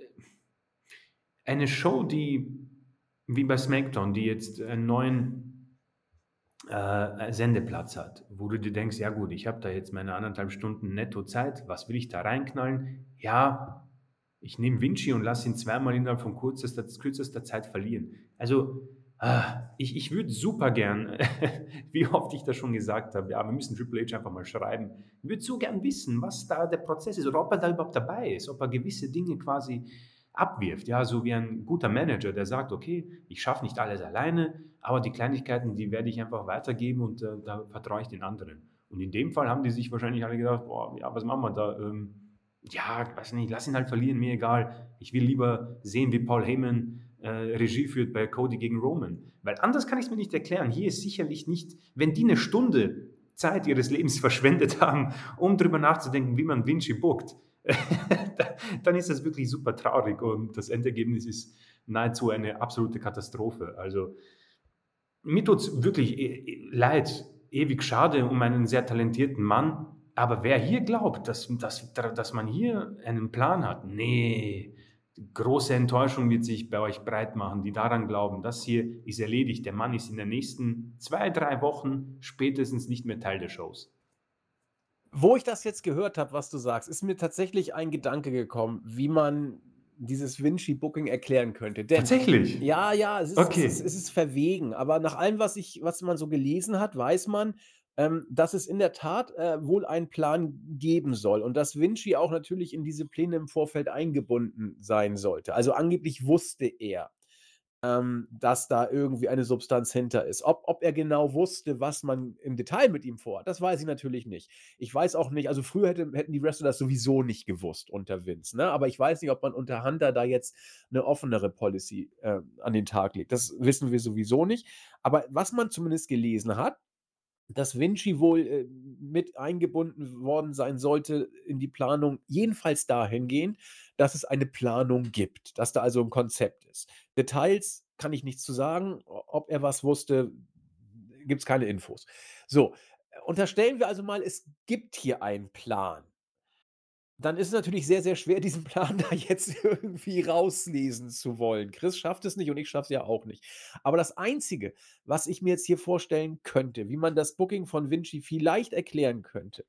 S2: eine Show, die wie bei SmackDown, die jetzt einen neuen Sendeplatz hat, wo du dir denkst, ja gut, ich habe da jetzt meine 1,5 Stunden netto Zeit, was will ich da reinknallen? Ja, ich nehme Vinci und lasse ihn zweimal innerhalb von kürzester Zeit verlieren. Also, ich würde super gern, wie oft ich das schon gesagt habe, ja, wir müssen Triple H einfach mal schreiben. Ich würde so gern wissen, was da der Prozess ist oder ob er da überhaupt dabei ist, ob er gewisse Dinge quasi abwirft. Ja, so wie ein guter Manager, der sagt, okay, ich schaffe nicht alles alleine, aber die Kleinigkeiten, die werde ich einfach weitergeben und da vertraue ich den anderen. Und in dem Fall haben die sich wahrscheinlich alle gedacht, boah, ja, was machen wir da? Ja, weiß nicht, lass ihn halt verlieren, mir egal. Ich will lieber sehen, wie Paul Heyman Regie führt bei Cody gegen Roman. Weil anders kann ich es mir nicht erklären. Hier ist sicherlich nicht, wenn die eine Stunde Zeit ihres Lebens verschwendet haben, um drüber nachzudenken, wie man Vinci bookt, dann ist das wirklich super traurig und das Endergebnis ist nahezu eine absolute Katastrophe. Also mir tut es wirklich leid, ewig schade um einen sehr talentierten Mann. Aber wer hier glaubt, dass man hier einen Plan hat, nee, große Enttäuschung wird sich bei euch breit machen, die daran glauben, das hier ist erledigt. Der Mann ist in den nächsten 2, 3 Wochen spätestens nicht mehr Teil der Shows.
S1: Wo ich das jetzt gehört habe, was du sagst, ist mir tatsächlich ein Gedanke gekommen, wie man dieses Vinci-Booking erklären könnte. Denn
S2: Tatsächlich?
S1: ja, ja, es ist
S2: Okay.
S1: verwegen, aber nach allem, was man so gelesen hat, weiß man, dass es in der Tat, wohl einen Plan geben soll und dass Vinci auch natürlich in diese Pläne im Vorfeld eingebunden sein sollte. Also, angeblich wusste er, dass da irgendwie eine Substanz hinter ist. Ob er genau wusste, was man im Detail mit ihm vorhat, das weiß ich natürlich nicht. Ich weiß auch nicht, also, früher hätten die Wrestler das sowieso nicht gewusst unter Vince, ne? Aber ich weiß nicht, ob man unter Hunter da jetzt 'ne offenere Policy, an den Tag legt. Das wissen wir sowieso nicht. Aber was man zumindest gelesen hat, dass Vinci wohl, mit eingebunden worden sein sollte in die Planung, jedenfalls dahingehend, dass es eine Planung gibt, dass da also 'n Konzept ist. Details kann ich nichts zu sagen. Ob er was wusste, gibt's keine Infos. So, unterstellen wir also mal, es gibt hier einen Plan. Dann ist es natürlich sehr, sehr schwer, diesen Plan da jetzt irgendwie rauslesen zu wollen. Chris schafft es nicht und ich schaffe es ja auch nicht. Aber das Einzige, was ich mir jetzt hier vorstellen könnte, wie man das Booking von Vinci vielleicht erklären könnte,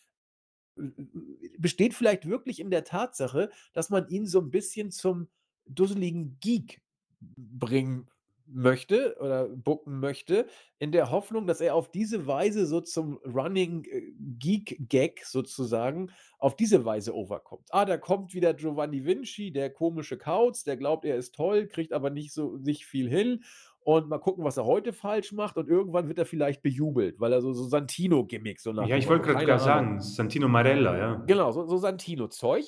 S1: besteht vielleicht wirklich in der Tatsache, dass man ihn so 'n bisschen zum dusseligen Geek bringen möchte oder booken möchte, in der Hoffnung, dass er auf diese Weise so zum Running, Geek-Gag sozusagen auf diese Weise overkommt. „Ah, da kommt wieder Giovanni Vinci, der komische Kauz, der glaubt, er ist toll, kriegt aber nicht viel hin und mal gucken, was er heute falsch macht und irgendwann wird er vielleicht bejubelt, weil er so Santino-Gimmick, so nach
S2: Ja,
S1: dem
S2: ich
S1: Motto,
S2: wollte
S1: keine
S2: grad
S1: Ahnung.
S2: sagen, Santino Marella, ja.
S1: Genau, so Santino-Zeug.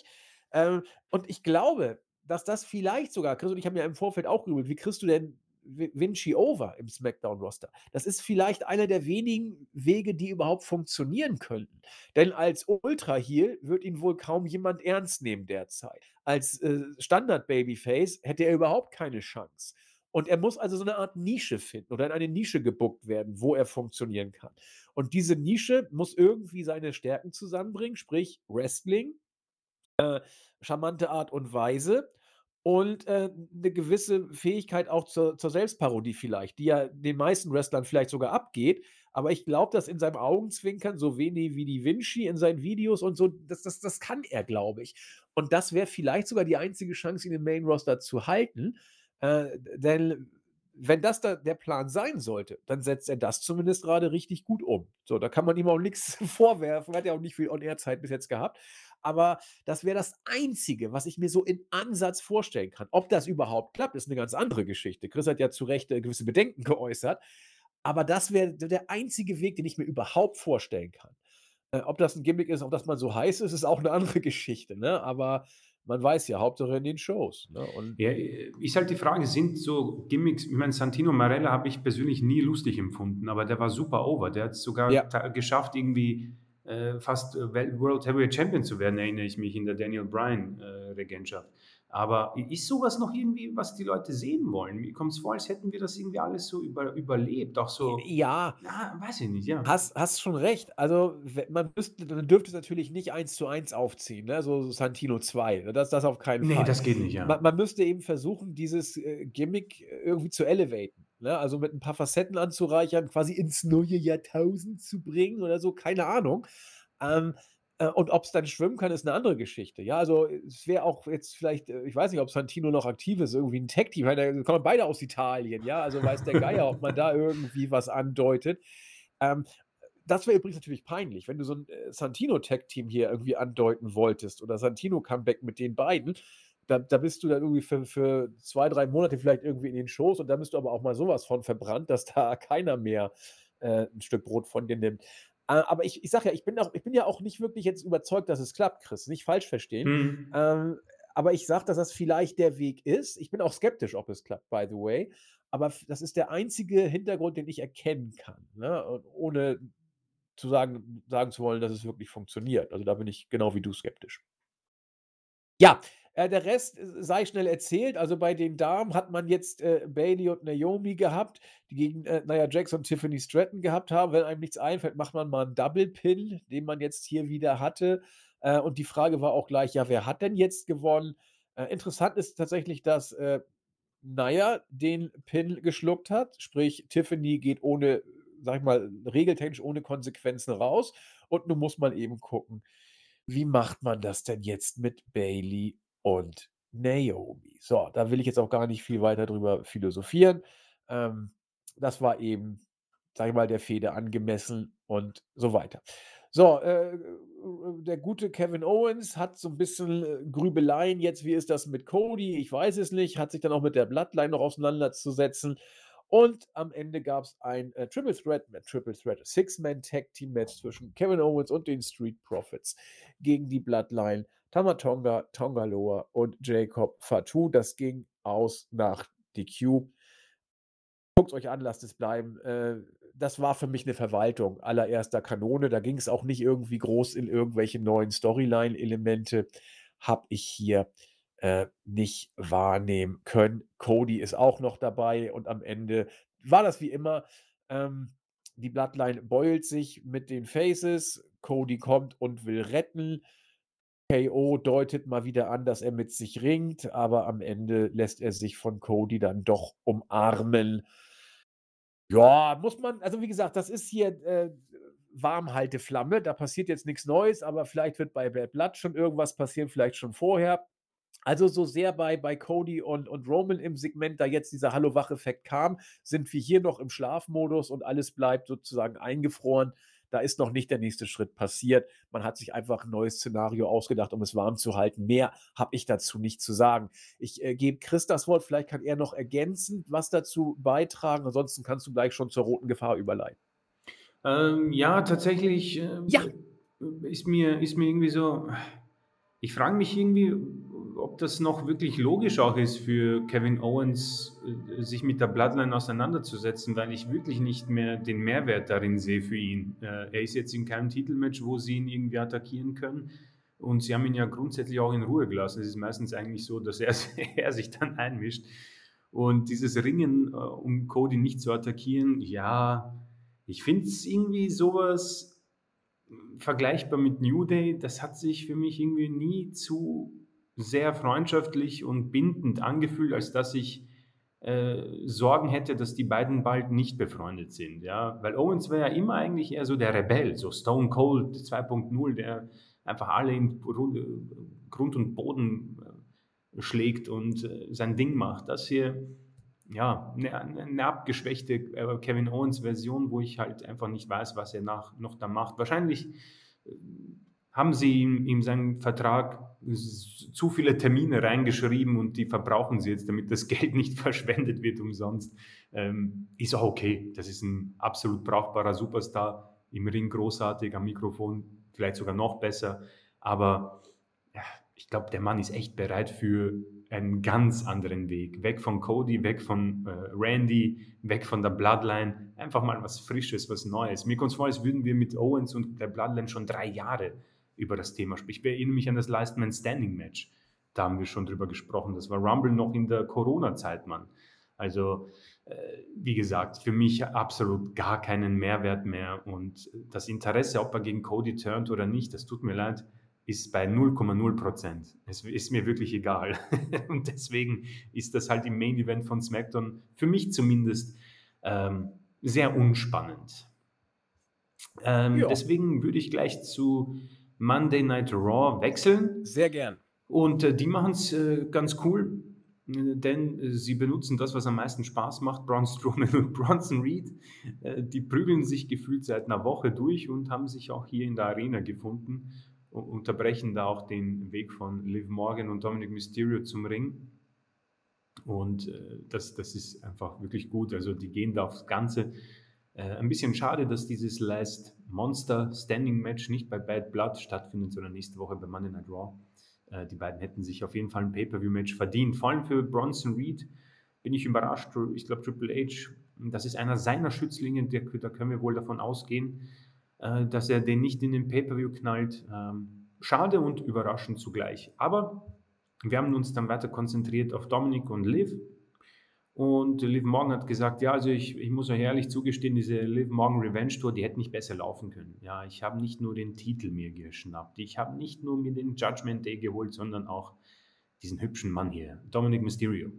S1: Und ich glaube, dass das vielleicht sogar Chris und ich haben ja im Vorfeld auch gegrübelt, wie kriegst du denn Vinci over im SmackDown-Roster? Das ist vielleicht einer der wenigen Wege, die überhaupt funktionieren könnten. Denn als Ultra-Heel wird ihn wohl kaum jemand ernst nehmen derzeit. Als, Standard-Babyface hätte er überhaupt keine Chance. Und er muss also so 'ne Art Nische finden oder in eine Nische gebookt werden, wo er funktionieren kann. Und diese Nische muss irgendwie seine Stärken zusammenbringen, sprich Wrestling, äh, charmante Art und Weise und, 'ne gewisse Fähigkeit auch zur Selbstparodie vielleicht, die ja den meisten Wrestlern vielleicht sogar abgeht. Aber ich glaube, dass in seinem Augenzwinkern so wenig wie die Vinci in seinen Videos und so, das kann er, glaube ich. Und das wäre vielleicht sogar die einzige Chance, ihn im Main Roster zu halten, denn wenn das da der Plan sein sollte, dann setzt er das zumindest grade richtig gut um. So, da kann man ihm auch nix vorwerfen. Er hat ja auch nicht viel On-Air-Zeit bis jetzt gehabt. Aber das wäre das Einzige, was ich mir so im Ansatz vorstellen kann. Ob das überhaupt klappt, ist 'ne ganz andere Geschichte. Chris hat ja zu Recht, gewisse Bedenken geäußert, aber das wäre der einzige Weg, den ich mir überhaupt vorstellen kann. Ob das 'n Gimmick ist, auf das man so heiß ist auch 'ne andere Geschichte, ne? Aber man weiß ja, Hauptsache in den Shows, ne? Und
S2: Ja, ist halt die Frage, sind so Gimmicks ich meine, Santino Marella habe ich persönlich nie lustig empfunden, aber der war super over. Der hat's sogar
S1: ja.
S2: ta geschafft, irgendwie, fast, World Heavyweight Champion zu werden, erinnere ich mich in der Daniel Bryan, Regentschaft. Aber ist so was noch irgendwie, was die Leute sehen wollen? Mir kommt's vor, als hätten wir das irgendwie alles so überlebt, auch so
S1: Ja.
S2: ja, weiß ich nicht, ja.
S1: Hast schon recht. Also, man dürfte es natürlich nicht 1:1 aufziehen, ne, so Santino 2, ne, das auf keinen
S2: Ne,
S1: Fall.
S2: das geht nicht, ja.
S1: Man müsste eben versuchen, dieses, Gimmick irgendwie zu elevaten, ne? Also, mit 'n paar Facetten anzureichern, quasi ins neue Jahrtausend zu bringen oder so, keine Ahnung. Ähm, und ob's dann schwimmen kann, ist 'ne andere Geschichte. Ja, also, es wäre auch jetzt vielleicht ich weiß nicht, ob Santino noch aktiv ist, irgendwie 'n Tag-Team, weil da kommen beide aus Italien, ja? Also, weiß der Geier, ob man da irgendwie was andeutet. Ähm, Das wäre übrigens natürlich peinlich, wenn du so 'n, Santino-Tag-Team hier irgendwie andeuten wolltest oder Santino-Comeback mit den beiden. Da bist du dann irgendwie für 2, 3 Monate vielleicht irgendwie in den Shows und dann bist du aber auch mal so was von verbrannt, dass da keiner mehr, 'n Stück Brot von dir nimmt. Aber ich sage ja, ich bin ja auch nicht wirklich jetzt überzeugt, dass es klappt, Chris, nicht falsch verstehen.
S2: Mhm.
S1: Aber ich sage, dass das vielleicht der Weg ist. Ich bin auch skeptisch, ob es klappt, by the way. Aber das ist der einzige Hintergrund, den ich erkennen kann, ne? Und ohne sagen zu wollen, dass es wirklich funktioniert. Also, da bin ich genau wie du skeptisch. Ja, der Rest, sei schnell erzählt. Also, bei den Damen hat man jetzt, Bayley und Naomi gehabt, die gegen, Nia Jax und Tiffany Stratton gehabt haben. Wenn einem nichts einfällt, macht man mal 'n Double Pin, den man jetzt hier wieder hatte. Und die Frage war auch gleich: „Ja, wer hat denn jetzt gewonnen?“ Interessant ist tatsächlich, dass, Nia den Pin geschluckt hat, sprich Tiffany geht ohne, sage ich mal, regeltechnisch ohne Konsequenzen raus. Und nun muss man eben gucken, wie macht man das denn jetzt mit Bayley und Naomi? So, da will ich jetzt auch gar nicht viel weiter drüber philosophieren. Ähm, Das war eben sage ich mal, der Fehde angemessen und so weiter. So, der gute Kevin Owens hat so 'n bisschen, Grübeleien jetzt, wie ist das mit Cody? Ich weiß es nicht, hat sich dann auch mit der Bloodline noch auseinanderzusetzen. Und am Ende gab's ein, Triple Threat Six-Man Tag Team Match zwischen Kevin Owens und den Street Profits gegen die Bloodline, Tama Tonga, Tonga Loa und Jacob Fatu. Das ging aus nach DQ. Guckt's euch an, lasst es bleiben. Das war für mich 'ne Verwaltung allererster Kanone. Da ging's auch nicht irgendwie groß in irgendwelche neuen Storyline-Elemente. Habe ich hier, nicht wahrnehmen können. Cody ist auch noch dabei und am Ende war das wie immer. Ähm, Die Bloodline beult sich mit den Faces. Cody kommt und will retten. KO deutet mal wieder an, dass er mit sich ringt, aber am Ende lässt er sich von Cody dann doch umarmen. Ja, muss man also, wie gesagt, das ist hier, Warmhalteflamme, da passiert jetzt nix Neues, aber vielleicht wird bei Bad Blood schon irgendwas passieren, vielleicht schon vorher. Also, so sehr bei Cody und Roman im Segment da jetzt dieser Hallo-Wach-Effekt kam, sind wir hier noch im Schlafmodus und alles bleibt sozusagen eingefroren. Da ist noch nicht der nächste Schritt passiert. Man hat sich einfach 'n neues Szenario ausgedacht, um es warm zu halten. Mehr habe ich dazu nicht zu sagen. Ich, gebe Chris das Wort, vielleicht kann er noch ergänzend was dazu beitragen, ansonsten kannst du gleich schon zur roten Gefahr überleiten.
S2: Ja, tatsächlich,
S1: Ja,
S2: ist mir irgendwie so, ich frage mich irgendwie, ob das noch wirklich logisch auch ist für Kevin Owens, sich mit der Bloodline auseinanderzusetzen, weil ich wirklich nicht mehr den Mehrwert darin sehe für ihn. Er ist jetzt in keinem Titelmatch, wo sie ihn irgendwie attackieren können. Und sie haben ihn ja grundsätzlich auch in Ruhe gelassen. Es ist meistens eigentlich so, dass er, er sich dann einmischt. Und dieses Ringen, um Cody nicht zu attackieren, ja, ich finde es irgendwie sowas vergleichbar mit New Day. Das hat sich für mich irgendwie nie zu sehr freundschaftlich und bindend angefühlt, als dass ich Sorgen hätte, dass die beiden bald nicht befreundet sind. Ja? Weil Owens war ja immer eigentlich eher so der Rebell, so Stone Cold 2.0, der einfach alle in Grund und Boden schlägt und sein Ding macht. Das hier, ja, eine abgeschwächte Kevin Owens-Version, wo ich halt einfach nicht weiß, was er noch da macht. Wahrscheinlich äh, haben sie ihm seinen Vertrag zu viele Termine reingeschrieben und die verbrauchen sie jetzt, damit das Geld nicht verschwendet wird umsonst. Ist auch okay. Das ist ein absolut brauchbarer Superstar, im Ring großartig, am Mikrofon vielleicht sogar noch besser. Aber ja, ich glaube, der Mann ist echt bereit für einen ganz anderen Weg. Weg von Cody, weg von Randy, weg von der Bloodline. Einfach mal was Frisches, was Neues. Mir kommt es vor, als würden wir mit Owens und der Bloodline schon 3 Jahre über das Thema sprechen. Ich erinnere mich an das Last Man Standing Match. Da haben wir schon drüber gesprochen. Das war Rumble noch in der Corona-Zeit, Mann. Also, wie gesagt, für mich absolut gar keinen Mehrwert mehr. Und das Interesse, ob er gegen Cody turnt oder nicht, das tut mir leid, ist bei 0,0%. Es ist mir wirklich egal. Und deswegen ist das halt im Main Event von SmackDown für mich zumindest sehr unspannend.
S1: ja,
S2: Deswegen würde ich gleich zu Monday Night Raw wechseln.
S1: sehr gern.
S2: Und die machen es ganz cool, denn sie benutzen das, was am meisten Spaß macht, Braun Strowman und Bronson Reed. Die prügeln sich gefühlt seit einer Woche durch und haben sich auch hier in der Arena gefunden und unterbrechen da auch den Weg von Liv Morgan und Dominic Mysterio zum Ring. Und das ist einfach wirklich gut. Also die gehen da aufs Ganze. Ein bisschen schade, dass dieses Last Monster Standing Match nicht bei Bad Blood stattfindet, sondern nächste Woche bei Monday Night Raw. Die beiden hätten sich auf jeden Fall ein Pay-Per-View-Match verdient. Vor allem für Bronson Reed bin ich überrascht. Ich glaube, Triple H, das ist einer seiner Schützlinge, da können wir wohl davon ausgehen, dass er den nicht in den Pay-Per-View knallt. Schade und überraschend zugleich. Aber wir haben uns dann weiter konzentriert auf Dominic und Liv. Und Liv Morgan hat gesagt, ja, also ich muss euch ehrlich zugestehen, diese Liv Morgan Revenge Tour, die hätte nicht besser laufen können. Ja, ich habe nicht nur den Titel mir geschnappt, ich habe nicht nur mir den Judgment Day geholt, sondern auch diesen hübschen Mann hier, Dominic Mysterio.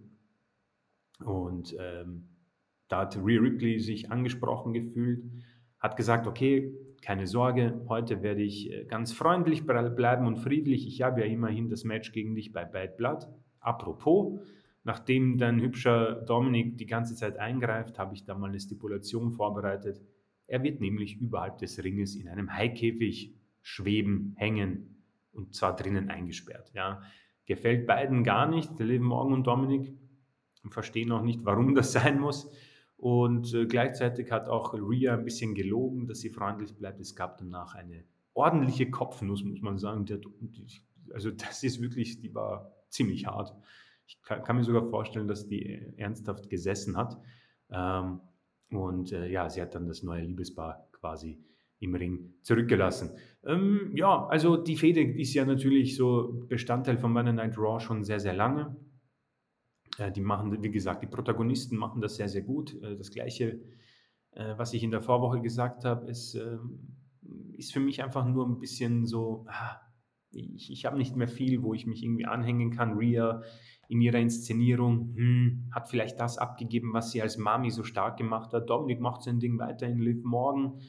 S2: Und da hat Rhea Ripley sich angesprochen gefühlt, hat gesagt, okay, keine Sorge, heute werde ich ganz freundlich bleiben und friedlich. Ich habe ja immerhin das Match gegen dich bei Bad Blood. Apropos, nachdem dein hübscher Dominik die ganze Zeit eingreift, habe ich da mal eine Stipulation vorbereitet. Er wird nämlich überhalb des Ringes in einem Haikäfig schweben, hängen und zwar drinnen eingesperrt. Ja. Gefällt beiden gar nicht, Liv Morgan und Dominik, und verstehen auch nicht, warum das sein muss. Und gleichzeitig hat auch Rhea ein bisschen gelogen, dass sie freundlich bleibt. Es gab danach eine ordentliche Kopfnuss, muss man sagen. Also das ist wirklich, die war ziemlich hart. Ich kann mir sogar vorstellen, dass die ernsthaft gesessen hat. Ähm, ja, sie hat dann das neue Liebespaar quasi im Ring zurückgelassen. Ja, also die Fehde ist ja natürlich so Bestandteil von Monday Night Raw schon sehr, sehr lange. Die machen, wie gesagt, die Protagonisten machen das sehr, sehr gut. Das Gleiche, was ich in der Vorwoche gesagt habe, ist für mich einfach nur ein bisschen so, ich habe nicht mehr viel, wo ich mich irgendwie anhängen kann. Rhea in ihrer Inszenierung hat vielleicht das abgegeben, was sie als Mami so stark gemacht hat. Dominik macht sein Ding weiterhin, Liv Morgan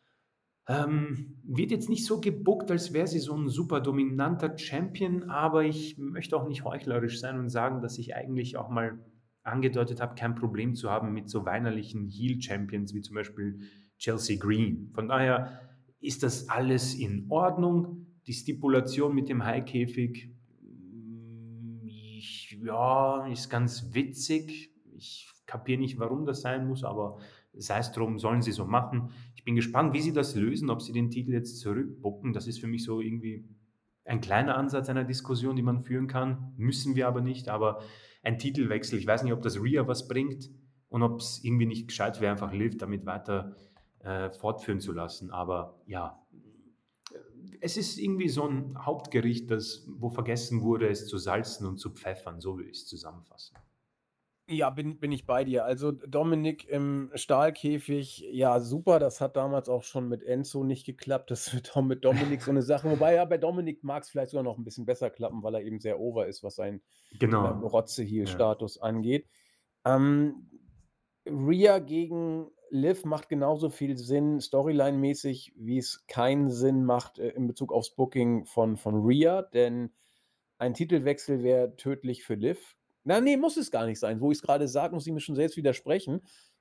S2: wird jetzt nicht so gebuckt, als wäre sie so ein super dominanter Champion, aber ich möchte auch nicht heuchlerisch sein und sagen, dass ich eigentlich auch mal angedeutet habe, kein Problem zu haben mit so weinerlichen Heel-Champions wie zum Beispiel Chelsea Green. Von daher ist das alles in Ordnung. Die Stipulation mit dem Haikäfig, ja, ist ganz witzig. Ich kapiere nicht, warum das sein muss, aber sei es drum, sollen sie so machen. Ich bin gespannt, wie sie das lösen, ob sie den Titel jetzt zurückbucken. Das ist für mich so irgendwie ein kleiner Ansatz einer Diskussion, die man führen kann. Müssen wir aber nicht. Aber ein Titelwechsel, ich weiß nicht, ob das Rhea was bringt und ob es irgendwie nicht gescheit wäre, einfach Liv damit weiter fortführen zu lassen. Aber ja, es ist irgendwie so ein Hauptgericht, wo vergessen wurde, es zu salzen und zu pfeffern. So will ich es zusammenfassen.
S1: Ja, bin ich bei dir. Also Dominik im Stahlkäfig, ja, super. Das hat damals auch schon mit Enzo nicht geklappt. Das wird auch mit Dominik so eine Sache. Wobei ja bei Dominik mag es vielleicht sogar noch ein bisschen besser klappen, weil er eben sehr over ist, was seinen
S2: Genau. Ja.
S1: Rotze-Heel-Status angeht. Ähm, Rhea gegen Liv macht genauso viel Sinn, Storyline-mäßig, wie es keinen Sinn macht in Bezug aufs Booking von Rhea, denn ein Titelwechsel wäre tödlich für Liv. Na, nee, muss es gar nicht sein. Wo ich es gerade sage, muss ich mir schon selbst widersprechen.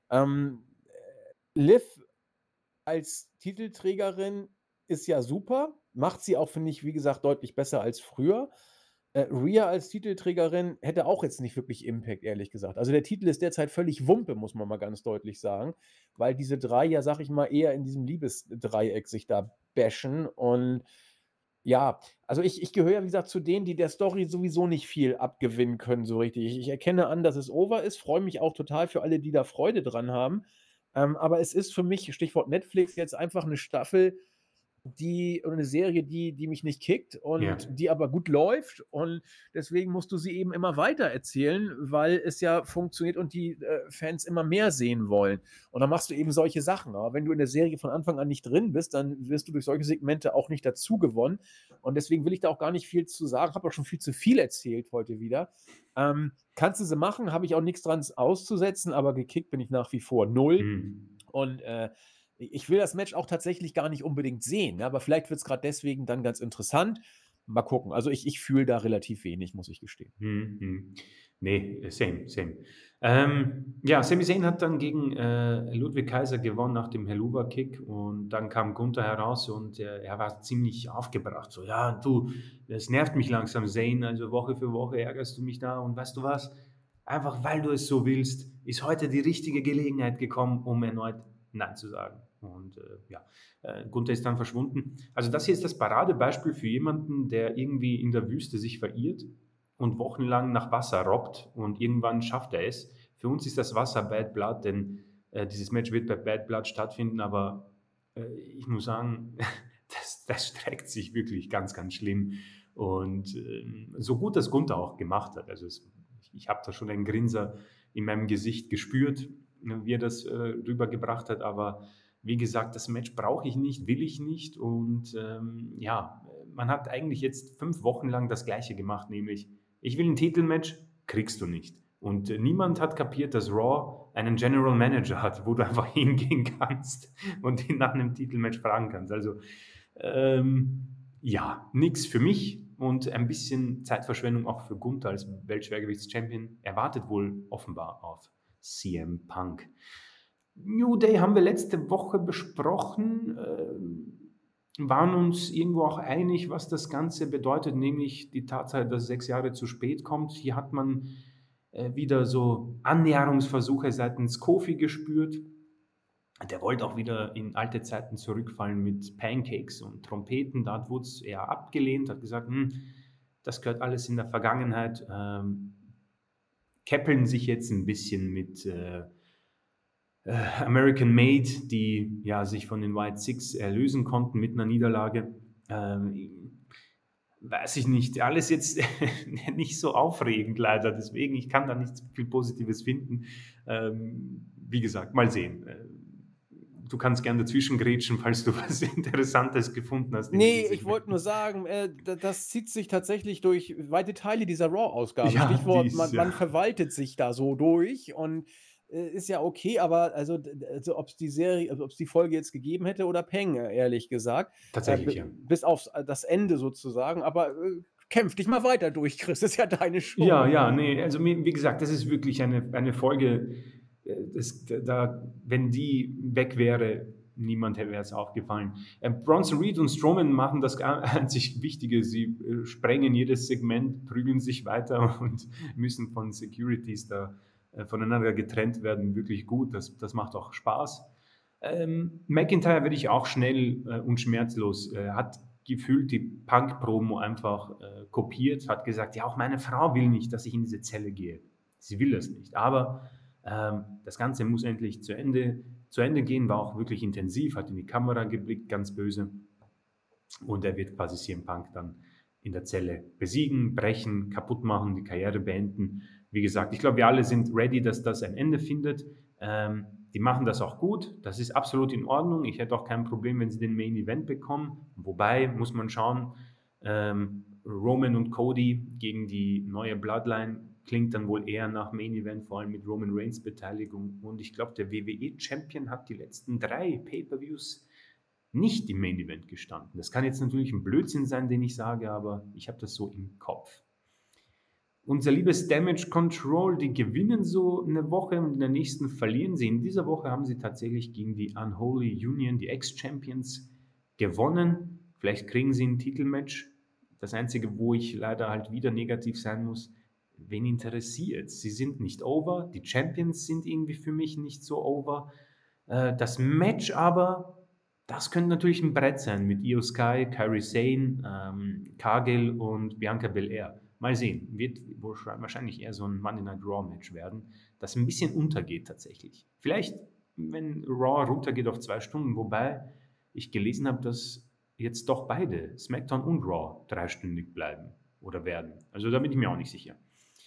S1: Liv als Titelträgerin ist ja super, macht sie auch, finde ich, wie gesagt, deutlich besser als früher. Rhea als Titelträgerin hätte auch jetzt nicht wirklich Impact, ehrlich gesagt. Also der Titel ist derzeit völlig Wumpe, muss man mal ganz deutlich sagen, weil diese drei ja, sag ich mal, eher in diesem Liebesdreieck sich da bashen. Und ja, also ich gehöre ja, wie gesagt, zu denen, die der Story sowieso nicht viel abgewinnen können, so richtig. Ich erkenne an, dass es over ist, freue mich auch total für alle, die da Freude dran haben. Aber es ist für mich, Stichwort Netflix, jetzt einfach eine Staffel, oder eine Serie, die mich nicht kickt
S2: Ja.
S1: und die aber gut läuft. Und deswegen musst du sie eben immer weiter erzählen, weil es ja funktioniert und die Fans immer mehr sehen wollen. Und dann machst du eben solche Sachen. Aber wenn du in der Serie von Anfang an nicht drin bist, dann wirst du durch solche Segmente auch nicht dazu gewonnen. Und deswegen will ich da auch gar nicht viel zu sagen. Habe auch schon viel zu viel erzählt heute wieder. Kannst du sie machen, habe ich auch nichts dran auszusetzen, aber gekickt bin ich nach wie vor null.
S2: Hm.
S1: Und ich will das Match auch tatsächlich gar nicht unbedingt sehen, aber vielleicht wird es gerade deswegen dann ganz interessant. Mal gucken. Also ich fühle da relativ wenig, muss ich gestehen.
S2: Nee, same. Ja, Sami Zayn hat dann gegen Ludwig Kaiser gewonnen nach dem Helluva-Kick und dann kam Gunther heraus und er war ziemlich aufgebracht. So, ja, du, das nervt mich langsam, Zayn, also Woche für Woche ärgerst du mich da und weißt du was? Einfach weil du es so willst, ist heute die richtige Gelegenheit gekommen, um erneut Nein zu sagen. Und Gunther ist dann verschwunden. Also das hier ist das Paradebeispiel für jemanden, der irgendwie in der Wüste sich verirrt und wochenlang nach Wasser robbt und irgendwann schafft er es. Für uns ist das Wasser Bad Blood, denn dieses Match wird bei Bad Blood stattfinden, aber ich muss sagen, das streckt sich wirklich ganz, ganz schlimm. Und so gut das Gunther auch gemacht hat. Also ich habe da schon einen Grinser in meinem Gesicht gespürt, wie er das rübergebracht hat, aber wie gesagt, das Match brauche ich nicht, will ich nicht und man hat eigentlich jetzt 5 Wochen lang das Gleiche gemacht, nämlich ich will ein Titelmatch, kriegst du nicht. Und niemand hat kapiert, dass Raw einen General Manager hat, wo du einfach hingehen kannst und ihn nach einem Titelmatch fragen kannst. Also, ja, nix für mich. und ein bisschen Zeitverschwendung auch für Gunther als Weltschwergewichts-Champion. Er wartet wohl offenbar auf CM Punk. New Day haben wir letzte Woche besprochen, waren uns irgendwo auch einig, was das Ganze bedeutet, nämlich die Tatsache, dass 6 Jahre zu spät kommt. Hier hat man wieder so Annäherungsversuche seitens Kofi gespürt. Der wollte auch wieder in alte Zeiten zurückfallen mit Pancakes und Trompeten. Da hat Woods eher abgelehnt, hat gesagt, das gehört alles in der Vergangenheit. Käppeln sich jetzt ein bisschen mit American Made, die ja sich von den White Six erlösen konnten mit einer Niederlage. Weiß ich nicht, alles jetzt nicht so aufregend leider, deswegen, ich kann da nicht viel Positives finden. Wie gesagt, mal sehen. Du kannst gerne dazwischen grätschen, falls du was Interessantes gefunden hast in
S1: Nee,
S2: diesem
S1: ich wollte nur
S2: Segment.
S1: sagen, das zieht sich tatsächlich durch weite Teile dieser Raw-Ausgabe.
S2: Ja, die
S1: Stichwort,
S2: ist
S1: man
S2: ja
S1: verwaltet sich da so durch und, ist ja okay, aber also ob's die Serie also ob's die Folge jetzt gegeben hätte oder Peng, ehrlich gesagt,
S2: tatsächlich,
S1: b
S2: ja.
S1: bis auf das Ende sozusagen, aber, kämpf dich mal weiter durch, Chris, ist ja deine Show.
S2: Ja, ja, ne, also wie gesagt, das ist wirklich eine Folge, wenn die weg wäre, niemand wäre es aufgefallen. Bronson Reed und Strowman machen das einzig Wichtige, sie sprengen jedes Segment, prügeln sich weiter und müssen von Securities da voneinander getrennt werden, wirklich gut, das macht auch Spaß. McIntyre werde ich auch schnell und schmerzlos, hat gefühlt die Punk-Promo einfach kopiert, hat gesagt, ja, auch meine Frau will nicht, dass ich in diese Zelle gehe. Sie will das nicht, aber das Ganze muss endlich zu Ende gehen, war auch wirklich intensiv, hat in die Kamera geblickt, ganz böse, und er wird quasi CM Punk dann in der Zelle besiegen, brechen, kaputt machen, die Karriere beenden. Wie gesagt, ich glaube, wir alle sind ready, dass das ein Ende findet. Die machen das auch gut, das ist absolut in Ordnung. Ich hätte auch kein Problem, wenn sie den Main Event bekommen. Wobei, muss man schauen, Roman und Cody gegen die neue Bloodline klingt dann wohl eher nach Main Event, vor allem mit Roman Reigns Beteiligung. Und ich glaube, der WWE-Champion hat die letzten 3 Pay-Per-Views nicht im Main Event gestanden. Das kann jetzt natürlich ein Blödsinn sein, den ich sage, aber ich habe das so im Kopf. Unser liebes Damage Control, die gewinnen so eine Woche und in der nächsten verlieren sie. In dieser Woche haben sie tatsächlich gegen die Unholy Union, die Ex-Champions, gewonnen. Vielleicht kriegen sie ein Titelmatch. Das Einzige, wo ich leider halt wieder negativ sein muss, wen interessiert? Sie sind nicht over, die Champions sind irgendwie für mich nicht so over. Das Match aber, das könnte natürlich ein Brett sein mit Io Sky, Kairi Sane, Cargill und Bianca Belair. Mal sehen, wird wahrscheinlich eher so ein Monday Night Raw Match werden, das ein bisschen untergeht tatsächlich. Vielleicht, wenn Raw runtergeht auf 2 Stunden, wobei ich gelesen habe, dass jetzt doch beide, SmackDown und Raw, 3-stündig bleiben oder werden. Also da bin ich mir auch nicht sicher.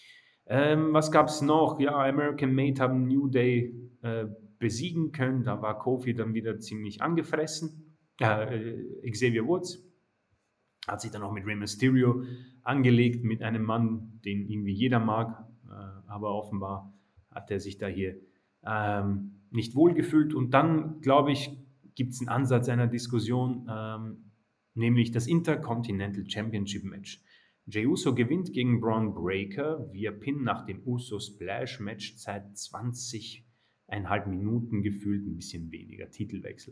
S2: Was gab es noch? Ja, American Made haben New Day besiegen können. Da war Kofi dann wieder ziemlich angefressen. Xavier Woods hat sich dann auch mit Rey Mysterio angelegt, mit einem Mann, den irgendwie jeder mag. Aber offenbar hat er sich da hier nicht wohlgefühlt. Und dann, glaube ich, gibt es einen Ansatz einer Diskussion, nämlich das Intercontinental Championship Match. Jey Uso gewinnt gegen Braun Breaker via Pin nach dem Uso Splash Match, Zeit 20,5 Minuten gefühlt, ein bisschen weniger, Titelwechsel.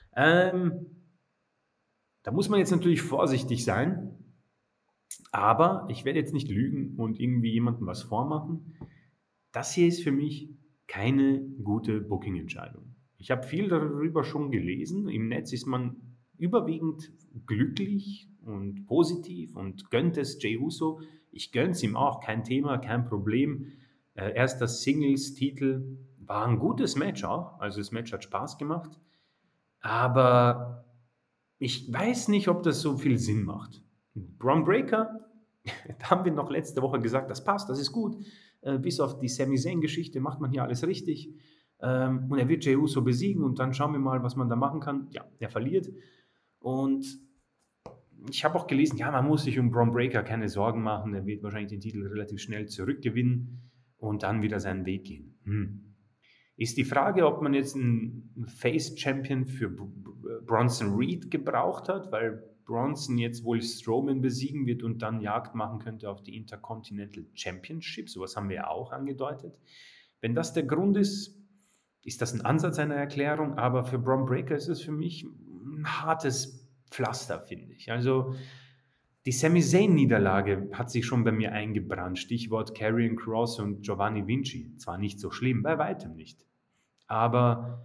S2: Da muss man jetzt natürlich vorsichtig sein, aber ich werde jetzt nicht lügen und irgendwie jemandem was vormachen. Das hier ist für mich keine gute Booking-Entscheidung. Ich habe viel darüber schon gelesen. Im Netz ist man überwiegend glücklich und positiv und gönnt es Jey Uso. Ich gönne es ihm auch, kein Thema, kein Problem. Erster Singles-Titel war ein gutes Match auch. Also das Match hat Spaß gemacht. Aber ich weiß nicht, ob das so viel Sinn macht. Braun Breaker, da haben wir noch letzte Woche gesagt, das passt, das ist gut. Bis auf die Sami Zayn-Geschichte macht man hier alles richtig. Und er wird Jey Uso besiegen und dann schauen wir mal, was man da machen kann. Ja, er verliert. Und ich habe auch gelesen, ja, man muss sich um Braun Breaker keine Sorgen machen. Er wird wahrscheinlich den Titel relativ schnell zurückgewinnen und dann wieder seinen Weg gehen. Ist die Frage, ob man jetzt einen Face-Champion für Bronson Reed gebraucht hat, weil Bronson jetzt wohl Strowman besiegen wird und dann Jagd machen könnte auf die Intercontinental Championship. Sowas haben wir ja auch angedeutet. Wenn das der Grund ist, ist das ein Ansatz einer Erklärung, aber für Bron Breakker ist es für mich ein hartes Pflaster, finde ich. Also die Sami Zayn-Niederlage hat sich schon bei mir eingebrannt. Stichwort Karrion Kross und Giovanni Vinci. Zwar nicht so schlimm, bei weitem nicht. Aber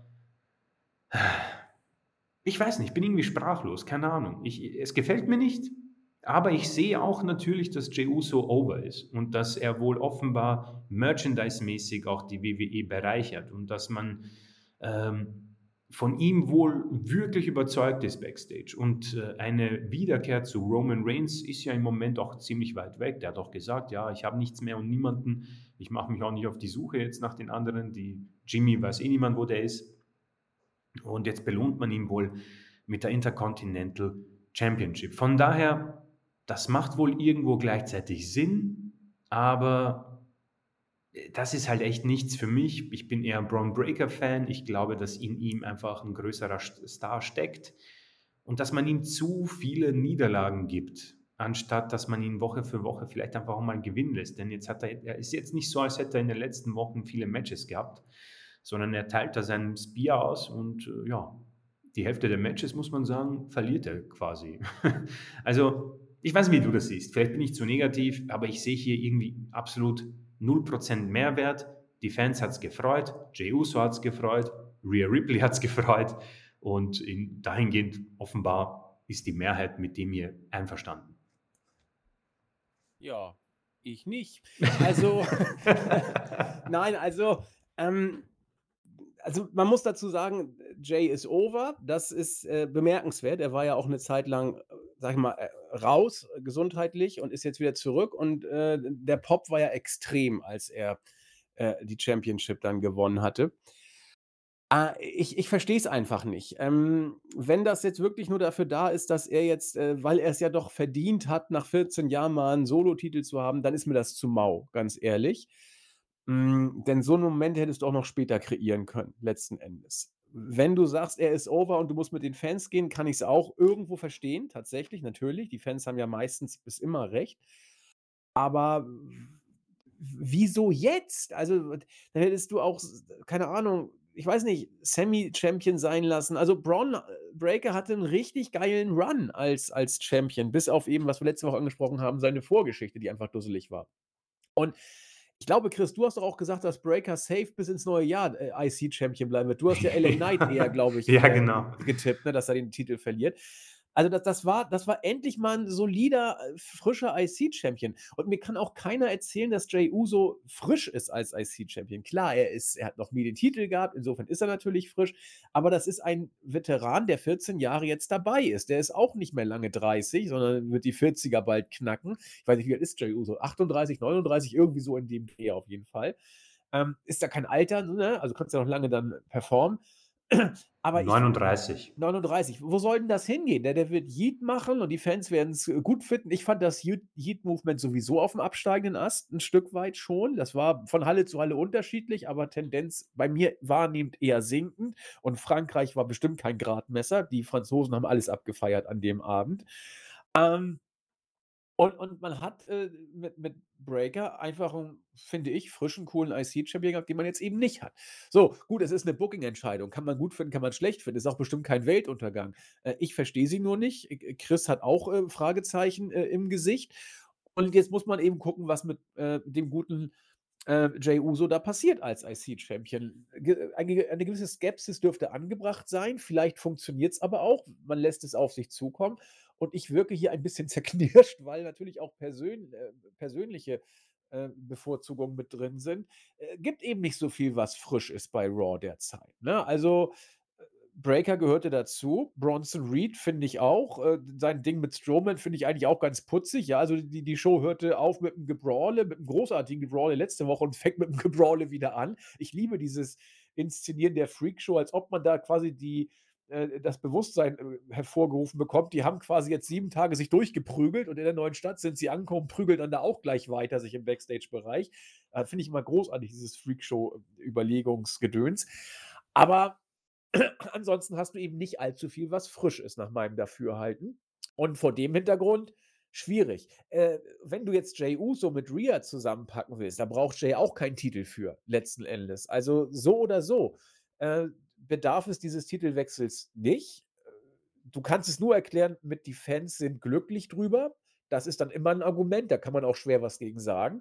S2: ich weiß nicht, ich bin irgendwie sprachlos, keine Ahnung. Es gefällt mir nicht, aber ich sehe auch natürlich, dass Jey Uso over ist und dass er wohl offenbar merchandise-mäßig auch die WWE bereichert und dass man von ihm wohl wirklich überzeugt ist backstage. Und eine Wiederkehr zu Roman Reigns ist ja im Moment auch ziemlich weit weg. Der hat auch gesagt, ja, ich habe nichts mehr und niemanden. Ich mache mich auch nicht auf die Suche jetzt nach den anderen. Die Jimmy weiß eh niemand, wo der ist. Und jetzt belohnt man ihn wohl mit der Intercontinental Championship. Von daher, das macht wohl irgendwo gleichzeitig Sinn, aber das ist halt echt nichts für mich. Ich bin eher Bron Breakker-Fan. Ich glaube, dass in ihm einfach ein größerer Star steckt und dass man ihm zu viele Niederlagen gibt, anstatt dass man ihn Woche für Woche vielleicht einfach auch mal gewinnen lässt. Denn er ist jetzt nicht so, als hätte er in den letzten Wochen viele Matches gehabt, sondern er teilt da seinen Spear aus und ja, die Hälfte der Matches, muss man sagen, verliert er quasi. Also, ich weiß nicht, wie du das siehst. Vielleicht bin ich zu negativ, aber ich sehe hier irgendwie absolut 0% Mehrwert. Die Fans hat es gefreut, Jey Uso hat es gefreut, Rhea Ripley hat es gefreut und dahingehend offenbar ist die Mehrheit mit dem hier einverstanden.
S1: Ja, ich nicht. Also, nein, also man muss dazu sagen, Jay ist over. Das ist bemerkenswert. Er war ja auch eine Zeit lang, sag ich mal, raus gesundheitlich und ist jetzt wieder zurück. Und der Pop war ja extrem, als er die Championship dann gewonnen hatte. Ich verstehe es einfach nicht. Wenn das jetzt wirklich nur dafür da ist, dass er jetzt, weil er es ja doch verdient hat, nach 14 Jahren mal einen Solotitel zu haben, dann ist mir das zu mau, ganz ehrlich. Denn so einen Moment hättest du auch noch später kreieren können, letzten Endes. Wenn du sagst, er ist over und du musst mit den Fans gehen, kann ich es auch irgendwo verstehen, tatsächlich, natürlich. Die Fans haben ja meistens bis immer recht. Aber wieso jetzt? Also, dann hättest du auch, keine Ahnung, ich weiß nicht, Semi-Champion sein lassen. Also, Bron Breakker hatte einen richtig geilen Run als Champion, bis auf eben, was wir letzte Woche angesprochen haben, seine Vorgeschichte, die einfach dusselig war. Und ich glaube, Chris, du hast doch auch gesagt, dass Breakker safe bis ins neue Jahr IC-Champion bleiben wird. Du hast ja LA Knight eher, glaube ich,
S2: Ja, genau.
S1: getippt, ne, dass er den Titel verliert. Also das war endlich mal ein solider, frischer IC-Champion. Und mir kann auch keiner erzählen, dass Jey Uso frisch ist als IC-Champion. Klar, er hat noch nie den Titel gehabt, insofern ist er natürlich frisch, aber das ist ein Veteran, der 14 Jahre jetzt dabei ist. Der ist auch nicht mehr lange 30, sondern wird die 40er bald knacken. Ich weiß nicht, wie alt ist Jey Uso? 38, 39, irgendwie so in dem Dreh auf jeden Fall. Ist da kein Alter, ne? Also kannst ja noch lange dann performen. Aber
S2: 39.
S1: 39. Wo soll denn das hingehen? Der wird Yeet machen und die Fans werden es gut finden. Ich fand das Yeet-Movement sowieso auf dem absteigenden Ast, ein Stück weit schon. Das war von Halle zu Halle unterschiedlich, aber Tendenz bei mir wahrnehmend eher sinkend. Und Frankreich war bestimmt kein Gradmesser. Die Franzosen haben alles abgefeiert an dem Abend. Ähm, und man hat mit Breakker einfach einen, finde ich, frischen, coolen IC-Champion gehabt, den man jetzt eben nicht hat. So, gut, es ist eine Booking-Entscheidung. Kann man gut finden, kann man schlecht finden. Ist auch bestimmt kein Weltuntergang. Ich verstehe sie nur nicht. Chris hat auch Fragezeichen im Gesicht. Und jetzt muss man eben gucken, was mit dem guten Jey Uso da passiert als IC-Champion. Eine gewisse Skepsis dürfte angebracht sein. Vielleicht funktioniert es aber auch. Man lässt es auf sich zukommen. Und ich wirke hier ein bisschen zerknirscht, weil natürlich auch persönliche Bevorzugungen mit drin sind. Gibt eben nicht so viel, was frisch ist bei Raw derzeit. Ne? Also Breakker gehörte dazu. Bronson Reed finde ich auch. Sein Ding mit Strowman finde ich eigentlich auch ganz putzig. Ja, also die Show hörte auf mit einem Gebrawle, mit einem großartigen Gebrawle letzte Woche und fängt mit einem Gebrawle wieder an. Ich liebe dieses Inszenieren der Freakshow, als ob man da quasi das Bewusstsein hervorgerufen bekommt. Die haben quasi jetzt 7 Tage sich durchgeprügelt und in der neuen Stadt sind sie angekommen, prügeln dann da auch gleich weiter, sich im Backstage-Bereich. Finde ich immer großartig, dieses Freakshow-Überlegungsgedöns. Aber ansonsten hast du eben nicht allzu viel, was frisch ist, nach meinem Dafürhalten. Und vor dem Hintergrund schwierig. Wenn du jetzt Jey Uso mit Rhea zusammenpacken willst, da braucht Jey auch keinen Titel für, letzten Endes. Also, so oder so, bedarf es dieses Titelwechsels nicht. Du kannst es nur erklären mit, die Fans sind glücklich drüber. Das ist dann immer 'n Argument, da kann man auch schwer was gegen sagen.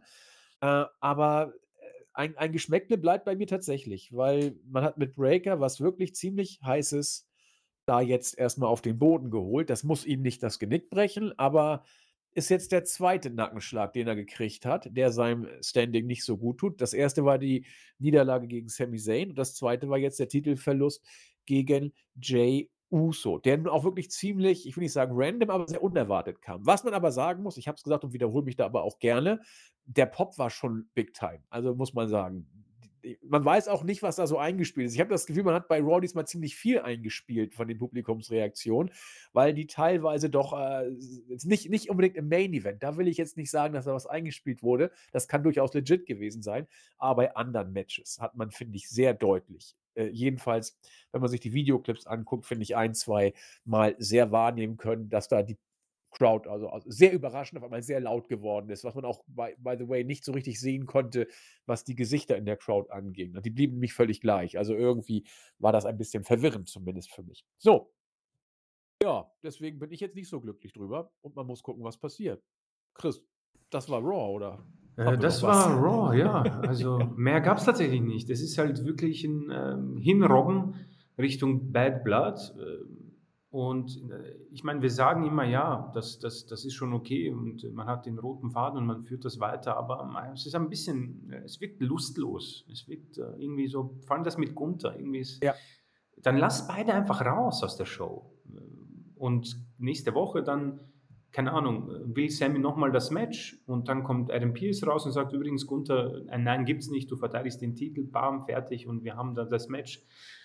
S1: Aber, ein Geschmäckle bleibt bei mir tatsächlich, weil man hat mit Breaker was wirklich ziemlich Heißes da jetzt erst mal auf den Boden geholt. Das muss ihm nicht das Genick brechen, aber ist jetzt der zweite Nackenschlag, den er gekriegt hat, der seinem Standing nicht so gut tut. Das erste war die Niederlage gegen Sami Zayn und das zweite war jetzt der Titelverlust gegen Jey Uso, der nun auch wirklich ziemlich, ich will nicht sagen random, aber sehr unerwartet kam. Was man aber sagen muss, ich habe es gesagt und wiederhole mich da aber auch gerne, der Pop war schon Big Time. Also, muss man sagen. Man weiß auch nicht, was da so eingespielt ist. Ich habe das Gefühl, man hat bei Raw diesmal ziemlich viel eingespielt von den Publikumsreaktionen, weil die teilweise doch, jetzt nicht unbedingt im Main Event, da will ich jetzt nicht sagen, dass da was eingespielt wurde. Das kann durchaus legit gewesen sein, aber bei anderen Matches hat man, finde ich, sehr deutlich, jedenfalls, wenn man sich die Videoclips anguckt, finde ich, ein, zwei Mal sehr wahrnehmen können, dass da die Crowd, also sehr überraschend auf einmal sehr laut geworden ist, was man auch by the way nicht so richtig sehen konnte, was die Gesichter in der Crowd anging. Die blieben nämlich völlig gleich. Also irgendwie war das ein bisschen verwirrend, zumindest für mich. So, ja, deswegen bin ich jetzt nicht so glücklich drüber und man muss gucken, was passiert. Chris, das war Raw, oder haben wir noch
S2: Das
S1: was?
S2: war Raw, ja. Also mehr gab es tatsächlich nicht. Es ist halt wirklich ein Hinrobben Richtung Bad Blood. Und ich meine, wir sagen immer, ja, das ist schon okay und man hat den roten Faden und man führt das weiter, aber es ist ein bisschen, es wirkt lustlos. Es wirkt irgendwie so, vor allem das mit Gunther, irgendwie ist,
S1: Ja.
S2: dann lass beide einfach raus aus der Show. Und nächste Woche dann, keine Ahnung, will Sammy nochmal das Match und dann kommt Adam Pearce raus und sagt übrigens, Gunther, ein Nein gibt's nicht, du verteidigst den Titel, bam, fertig und wir haben dann das Match.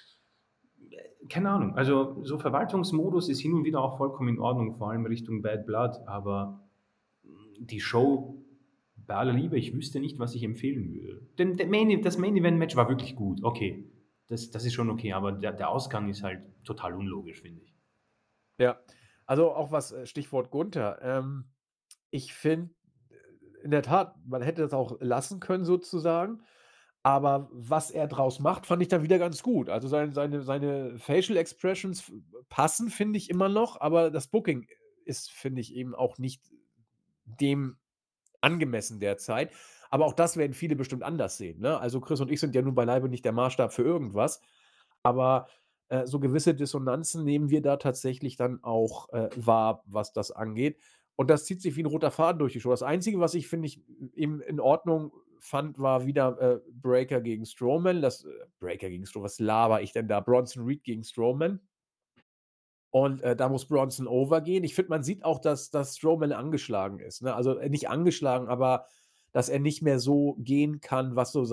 S2: Keine Ahnung, also so Verwaltungsmodus ist hin und wieder auch vollkommen in Ordnung, vor allem Richtung Bad Blood, aber die Show, bei aller Liebe, ich wüsste nicht, was ich empfehlen würde. Denn das Main Event Match war wirklich gut, okay, das ist schon okay, aber der Ausgang ist halt total unlogisch, finde ich.
S1: Ja, also auch was, Stichwort Gunther. Ich finde, in der Tat, man hätte das auch lassen können sozusagen, aber was er draus macht, fand ich dann wieder ganz gut. Also seine Facial Expressions passen, finde ich immer noch, aber das Booking ist, finde ich, eben auch nicht dem angemessen derzeit. Aber auch das werden viele bestimmt anders sehen, ne? Also, Chris und ich sind ja nun beileibe nicht der Maßstab für irgendwas, aber, so gewisse Dissonanzen nehmen wir da tatsächlich dann auch, wahr, was das angeht. Und das zieht sich wie 'n roter Faden durch die Show. Das Einzige, was ich, finde ich, eben in Ordnung fand, war wieder, Breaker gegen Strowman. Breaker gegen Strowman, was laber ich denn da? Bronson Reed gegen Strowman. Und, da muss Bronson over gehen. Ich finde, man sieht auch, dass Strowman angeschlagen ist, ne? Also, nicht angeschlagen, aber dass er nicht mehr so gehen kann, was so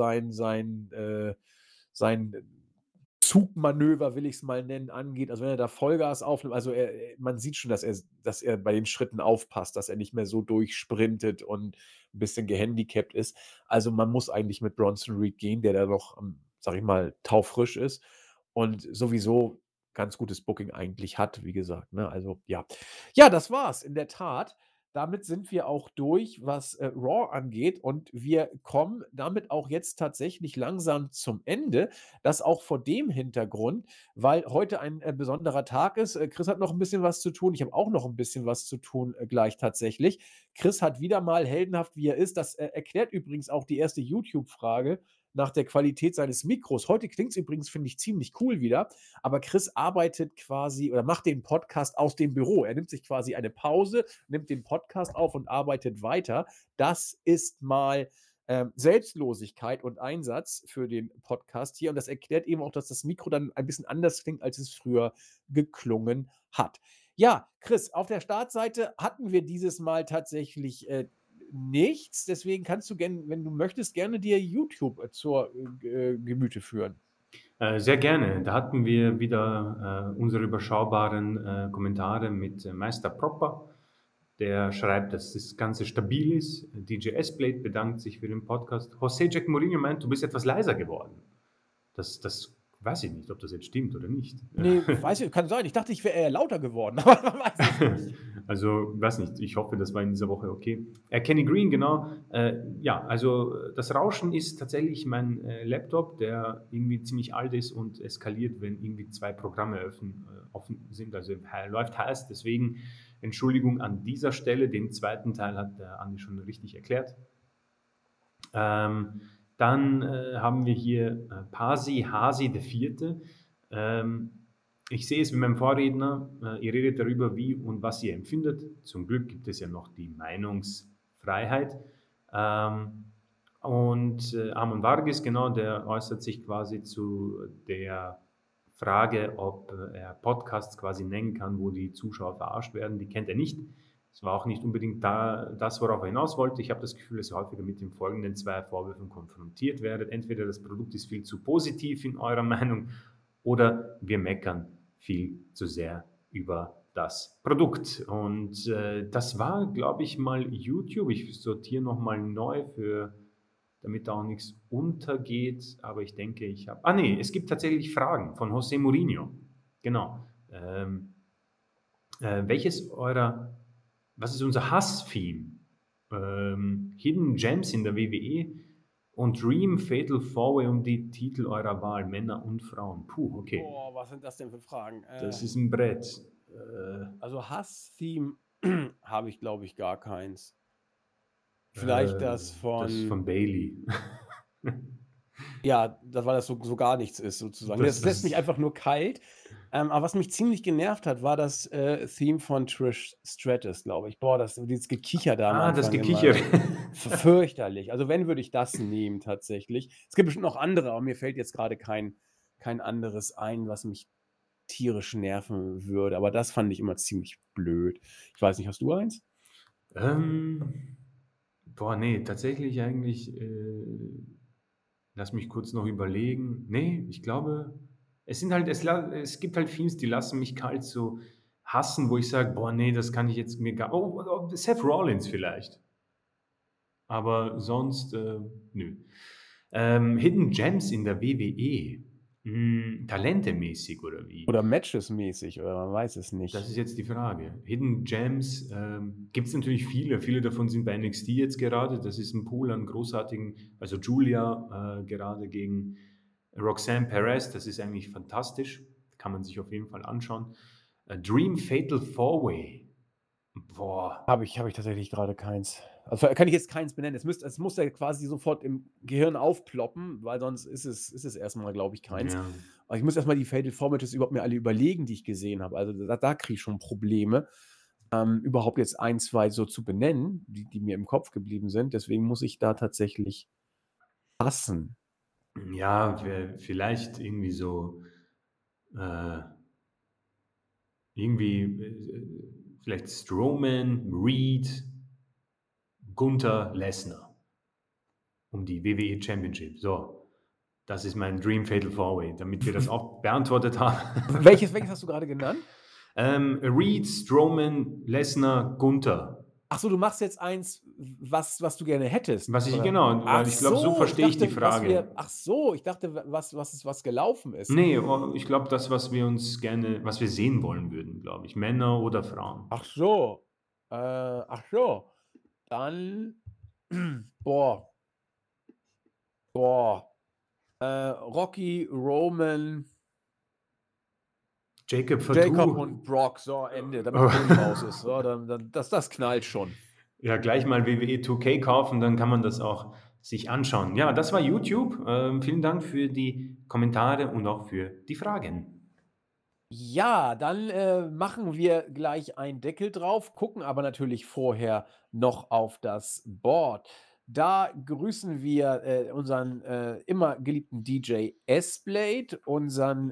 S1: sein Zugmanöver, will ich's mal nennen, angeht. Also, wenn er da Vollgas aufnimmt, also, man sieht schon, dass er bei den Schritten aufpasst, dass er nicht mehr so durchsprintet und 'n bisschen gehandicapt ist. Also, man muss eigentlich mit Bronson Reed gehen, der da noch, sage ich mal, taufrisch ist und sowieso ganz gutes Booking eigentlich hat, wie gesagt, ne? Also, ja. Ja, das war's in der Tat. Damit sind wir auch durch, was, Raw angeht und wir kommen damit auch jetzt tatsächlich langsam zum Ende. Das auch vor dem Hintergrund, weil heute ein, besonderer Tag ist. Chris hat noch ein bisschen was zu tun. Ich habe auch noch ein bisschen was zu tun, gleich tatsächlich. Chris hat wieder mal heldenhaft, wie er ist. Das, erklärt übrigens auch die erste YouTube-Frage nach der Qualität seines Mikros. Heute klingt's übrigens, finde ich, ziemlich cool wieder, aber Chris arbeitet quasi oder macht den Podcast aus dem Büro. Er nimmt sich quasi eine Pause, nimmt den Podcast auf und arbeitet weiter. Das ist mal Selbstlosigkeit und Einsatz für den Podcast hier. Und das erklärt eben auch, dass das Mikro dann ein bisschen anders klingt, als es früher geklungen hat. Ja, Chris, auf der Startseite hatten wir dieses Mal tatsächlich nichts. Deswegen kannst du gerne, wenn du möchtest, gerne dir YouTube zur Gemüte führen.
S2: Sehr gerne. Da hatten wir wieder unsere überschaubaren Kommentare mit Meister Propper. Der schreibt, dass das Ganze stabil ist. DJ S-Blade bedankt sich für den Podcast. José Jack Mourinho meint, du bist etwas leiser geworden. Das Weiß ich nicht, ob das jetzt stimmt oder nicht.
S1: Nee, weiß ich, kann sein. Ich dachte, ich wäre eher lauter geworden, aber man weiß es nicht.
S2: Also, weiß nicht, ich hoffe, das war in dieser Woche okay. Kenny Green, genau. Ja, also das Rauschen ist tatsächlich mein Laptop, der irgendwie ziemlich alt ist und eskaliert, wenn irgendwie 2 Programme offen sind, also läuft heiß. Deswegen Entschuldigung an dieser Stelle. Den zweiten Teil hat der Andi schon richtig erklärt. Dann haben wir hier Pasi Hasi der Vierte. Ich sehe es wie mein Vorredner, ihr redet darüber, wie und was ihr empfindet. Zum Glück gibt es ja noch die Meinungsfreiheit. Armin Vargas, genau, der äußert sich quasi zu der Frage, ob er Podcasts quasi nennen kann, wo die Zuschauer verarscht werden. Die kennt er nicht. Das war auch nicht unbedingt das, worauf er hinaus wollte. Ich habe das Gefühl, dass ihr häufiger mit den folgenden 2 Vorwürfen konfrontiert werdet. Entweder das Produkt ist viel zu positiv in eurer Meinung oder wir meckern viel zu sehr über das Produkt. Und das war, glaube ich, mal YouTube. Ich sortiere nochmal neu, damit da auch nichts untergeht. Aber ich denke, ich habe... nee, es gibt tatsächlich Fragen von José Mourinho. Genau. Was ist unser Hass-Theme? Hidden Gems in der WWE und Dream Fatal 4-Way um die Titel eurer Wahl, Männer und Frauen. Puh, okay.
S1: Boah, was sind das denn für Fragen?
S2: Das ist ein Brett.
S1: Also Hass-Theme habe ich, glaube ich, gar keins. Vielleicht das
S2: Das ist von
S1: von,
S2: Bailey.
S1: ja, weil das so gar nichts ist, sozusagen. Das lässt mich einfach nur kalt. Aber was mich ziemlich genervt hat, war das Theme von Trish Stratus, glaube ich. Boah, dieses Gekicher da am
S2: Das
S1: Anfang
S2: Gekicher.
S1: fürchterlich. Also wenn, würde ich das nehmen tatsächlich. Es gibt bestimmt noch andere, aber mir fällt jetzt gerade kein anderes ein, was mich tierisch nerven würde. Aber das fand ich immer ziemlich blöd. Ich weiß nicht, hast du eins?
S2: Nee, tatsächlich eigentlich, lass mich kurz noch überlegen. Nee, ich glaube, es gibt halt Themes, die lassen mich kalt so hassen, wo ich sage, boah, nee, das kann ich jetzt mir gar... Seth Rollins vielleicht. Aber sonst, nö. Hidden Gems in der WWE. Talentemäßig oder wie?
S1: Oder Matches-mäßig, oder man weiß es
S2: Das
S1: nicht.
S2: ist jetzt die Frage. Hidden Gems gibt es natürlich viele. Viele davon sind bei NXT jetzt gerade. Das ist ein Pool an großartigen, also Julia gerade gegen Roxanne Perez. Das ist eigentlich fantastisch. Kann man sich auf jeden Fall anschauen. Dream Fatal 4-Way. Boah.
S1: Habe ich tatsächlich gerade keins. Also kann ich jetzt keins benennen. Es muss ja quasi sofort im Gehirn aufploppen, weil sonst ist es erstmal, glaube ich, keins.
S2: Ja.
S1: Aber ich muss erstmal die Fatal 4 Matches überhaupt mir alle überlegen, die ich gesehen habe. Also da kriege ich schon Probleme, überhaupt jetzt 1, 2 so zu benennen, die mir im Kopf geblieben sind. Deswegen muss ich da tatsächlich passen.
S2: Ja, vielleicht irgendwie so, vielleicht Strowman, Reed, Gunther, Lesnar um die WWE Championship. So, das ist mein Dream Fatal 4-Way, damit wir das auch beantwortet haben.
S1: Welches hast du gerade genannt?
S2: Reed, Strowman, Lesnar, Gunther.
S1: Ach so, du machst jetzt eins, was du gerne hättest, oder?
S2: Genau, weil ich glaube, so verstehe ich die Frage.
S1: Ich dachte, was gelaufen ist.
S2: Nee, ich glaube, das, was wir sehen wollen würden, glaube ich. Männer oder Frauen.
S1: Ach so. Dann, boah. Rocky, Roman, Jacob und Brock. So, Ende, damit Cody raus ist. So, dann, das knallt schon.
S2: Ja, gleich mal WWE 2K kaufen, dann kann man das auch sich anschauen. Ja, das war YouTube. Vielen Dank für die Kommentare und auch für die Fragen.
S1: Ja, dann machen wir gleich einen Deckel drauf, gucken aber natürlich vorher noch auf das Board. Da grüßen wir unseren immer geliebten DJ S-Blade, unseren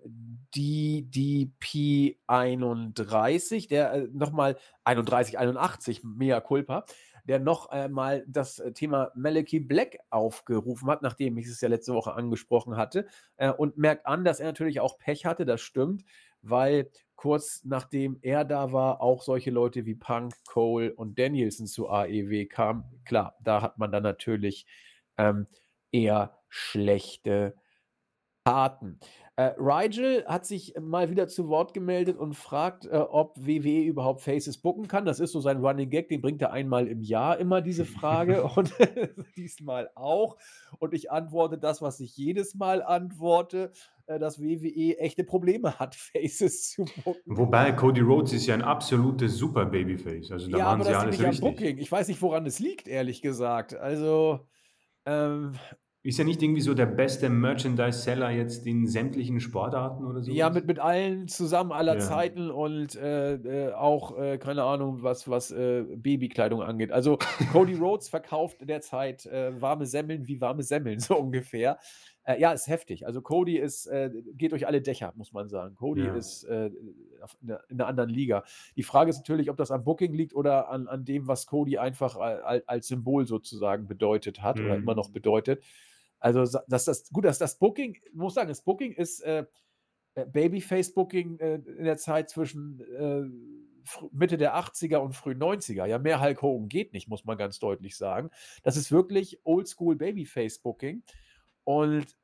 S1: DDP31, der nochmal 81, mea culpa, der noch mal das Thema Malachi Black aufgerufen hat, nachdem ich es ja letzte Woche angesprochen hatte. Und merkt an, dass er natürlich auch Pech hatte, das stimmt, weil kurz nachdem er da war, auch solche Leute wie Punk, Cole und Danielson zu AEW kamen. Klar, da hat man dann natürlich eher schlechte Taten. Rigel hat sich mal wieder zu Wort gemeldet und fragt, ob WWE überhaupt Faces booken kann. Das ist so sein Running Gag, den bringt er einmal im Jahr immer diese Frage und diesmal auch. Und ich antworte das, was ich jedes Mal antworte, dass WWE echte Probleme hat, Faces zu booken.
S2: Wobei Cody Rhodes ist ja ein absolutes Super Babyface. Also da
S1: Ja,
S2: machen
S1: aber
S2: sie
S1: das liegt
S2: alles
S1: nicht am
S2: richtig.
S1: Booking. Ich weiß nicht, woran es liegt, ehrlich gesagt. Also, ähm,
S2: Ist er nicht irgendwie so der beste Merchandise-Seller jetzt in sämtlichen Sportarten oder
S1: ja,
S2: sowas?
S1: mit allen zusammen aller
S2: Ja.
S1: Zeiten und, auch, keine Ahnung, was, Babykleidung angeht. Also, Cody Rhodes verkauft derzeit, warme Semmeln wie warme Semmeln, so ungefähr. Ja, ist heftig. Also, Cody ist, geht durch alle Dächer, muss man sagen. Cody
S2: Ja.
S1: ist, auf in 'ner anderen Liga. Die Frage ist natürlich, ob das am Booking liegt oder an dem, was Cody einfach als Symbol sozusagen bedeutet hat oder immer noch
S2: Mhm.
S1: bedeutet. Also, dass das Booking muss sagen, das Booking ist, Babyface-Booking, in der Zeit zwischen, Mitte der 80er und frühen 90er. Ja, mehr Hulk Hogan geht nicht, muss man ganz deutlich sagen. Das ist wirklich Oldschool Babyface-Booking und,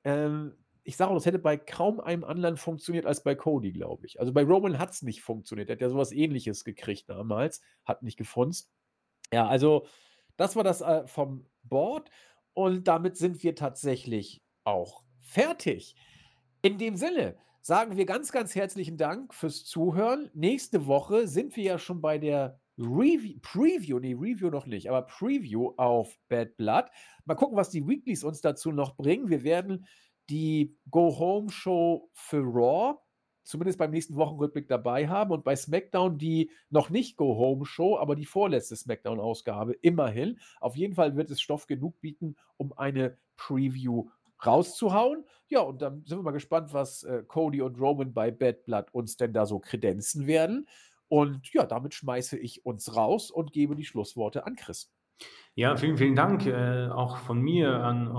S1: ich sage auch, das hätte bei kaum einem anderen funktioniert als bei Cody, glaube ich. Also, bei Roman hat's nicht funktioniert. Der hat ja so was Ähnliches gekriegt damals, hat nicht gefunzt. Ja, also, das war das, vom Board und damit sind wir tatsächlich auch fertig. In dem Sinne sagen wir ganz, ganz herzlichen Dank fürs Zuhören. Nächste Woche sind wir ja schon bei der Preview, ne, Review noch nicht, aber Preview auf Bad Blood. Mal gucken, was die Weeklies uns dazu noch bringen. Wir werden die Go-Home-Show für Raw zumindest beim nächsten Wochenrückblick dabei haben und bei SmackDown die noch nicht Go-Home-Show, aber die vorletzte SmackDown-Ausgabe immerhin. Auf jeden Fall wird es Stoff genug bieten, um eine Preview rauszuhauen. Ja, und dann sind wir mal gespannt, was, Cody und Roman bei Bad Blood uns denn da so kredenzen werden. Und ja, damit schmeiße ich uns raus und gebe die Schlussworte an Chris.
S2: Ja, vielen, vielen Dank, auch von mir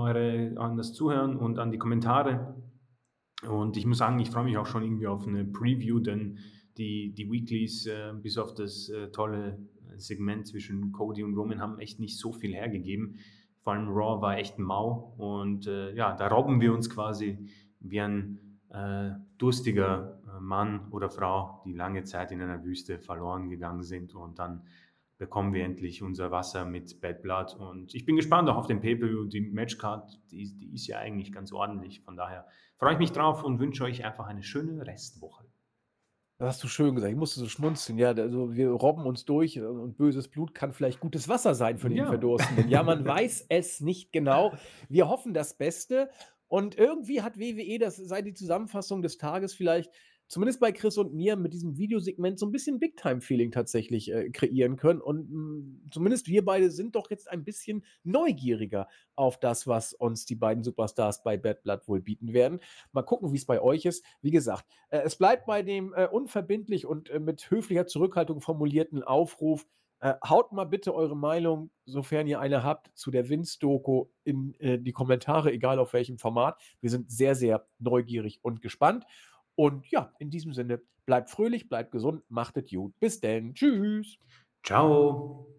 S2: an das Zuhören und an die Kommentare. Und ich muss sagen, ich freue mich auch schon irgendwie auf eine Preview, denn die Weeklies, bis auf das, tolle Segment zwischen Cody und Roman haben echt nicht so viel hergegeben. Vor allem Raw war echt mau und, ja, da robben wir uns quasi wie ein, durstiger, Mann oder Frau, die lange Zeit in einer Wüste verloren gegangen sind und dann bekommen wir endlich unser Wasser mit Bad Blood. Und ich bin gespannt auch auf den Pay-Per-View. Die Matchcard, die ist ja eigentlich ganz ordentlich. Von daher freue ich mich drauf und wünsche euch einfach eine schöne Restwoche.
S1: Das hast du schön gesagt. Ich musste so schmunzeln. Ja, also wir robben uns durch, und böses Blut kann vielleicht gutes Wasser sein für den
S2: Ja.
S1: Verdurstenden. Ja, man weiß es nicht genau. Wir hoffen das Beste und irgendwie hat WWE, das sei die Zusammenfassung des Tages vielleicht, zumindest bei Chris und mir, mit diesem Videosegment so ein bisschen Big-Time-Feeling tatsächlich, kreieren können und, zumindest wir beide sind doch jetzt ein bisschen neugieriger auf das, was uns die beiden Superstars bei Bad Blood wohl bieten werden. Mal gucken, wie es bei euch ist. Wie gesagt, es bleibt bei dem, unverbindlich und, mit höflicher Zurückhaltung formulierten Aufruf. Haut mal bitte eure Meinung, sofern ihr eine habt, zu der Vince-Doku in, die Kommentare, egal auf welchem Format. Wir sind sehr, sehr neugierig und gespannt. Und ja, in diesem Sinne, bleibt fröhlich, bleibt gesund, macht es gut. Bis denn. Tschüss.
S2: Ciao.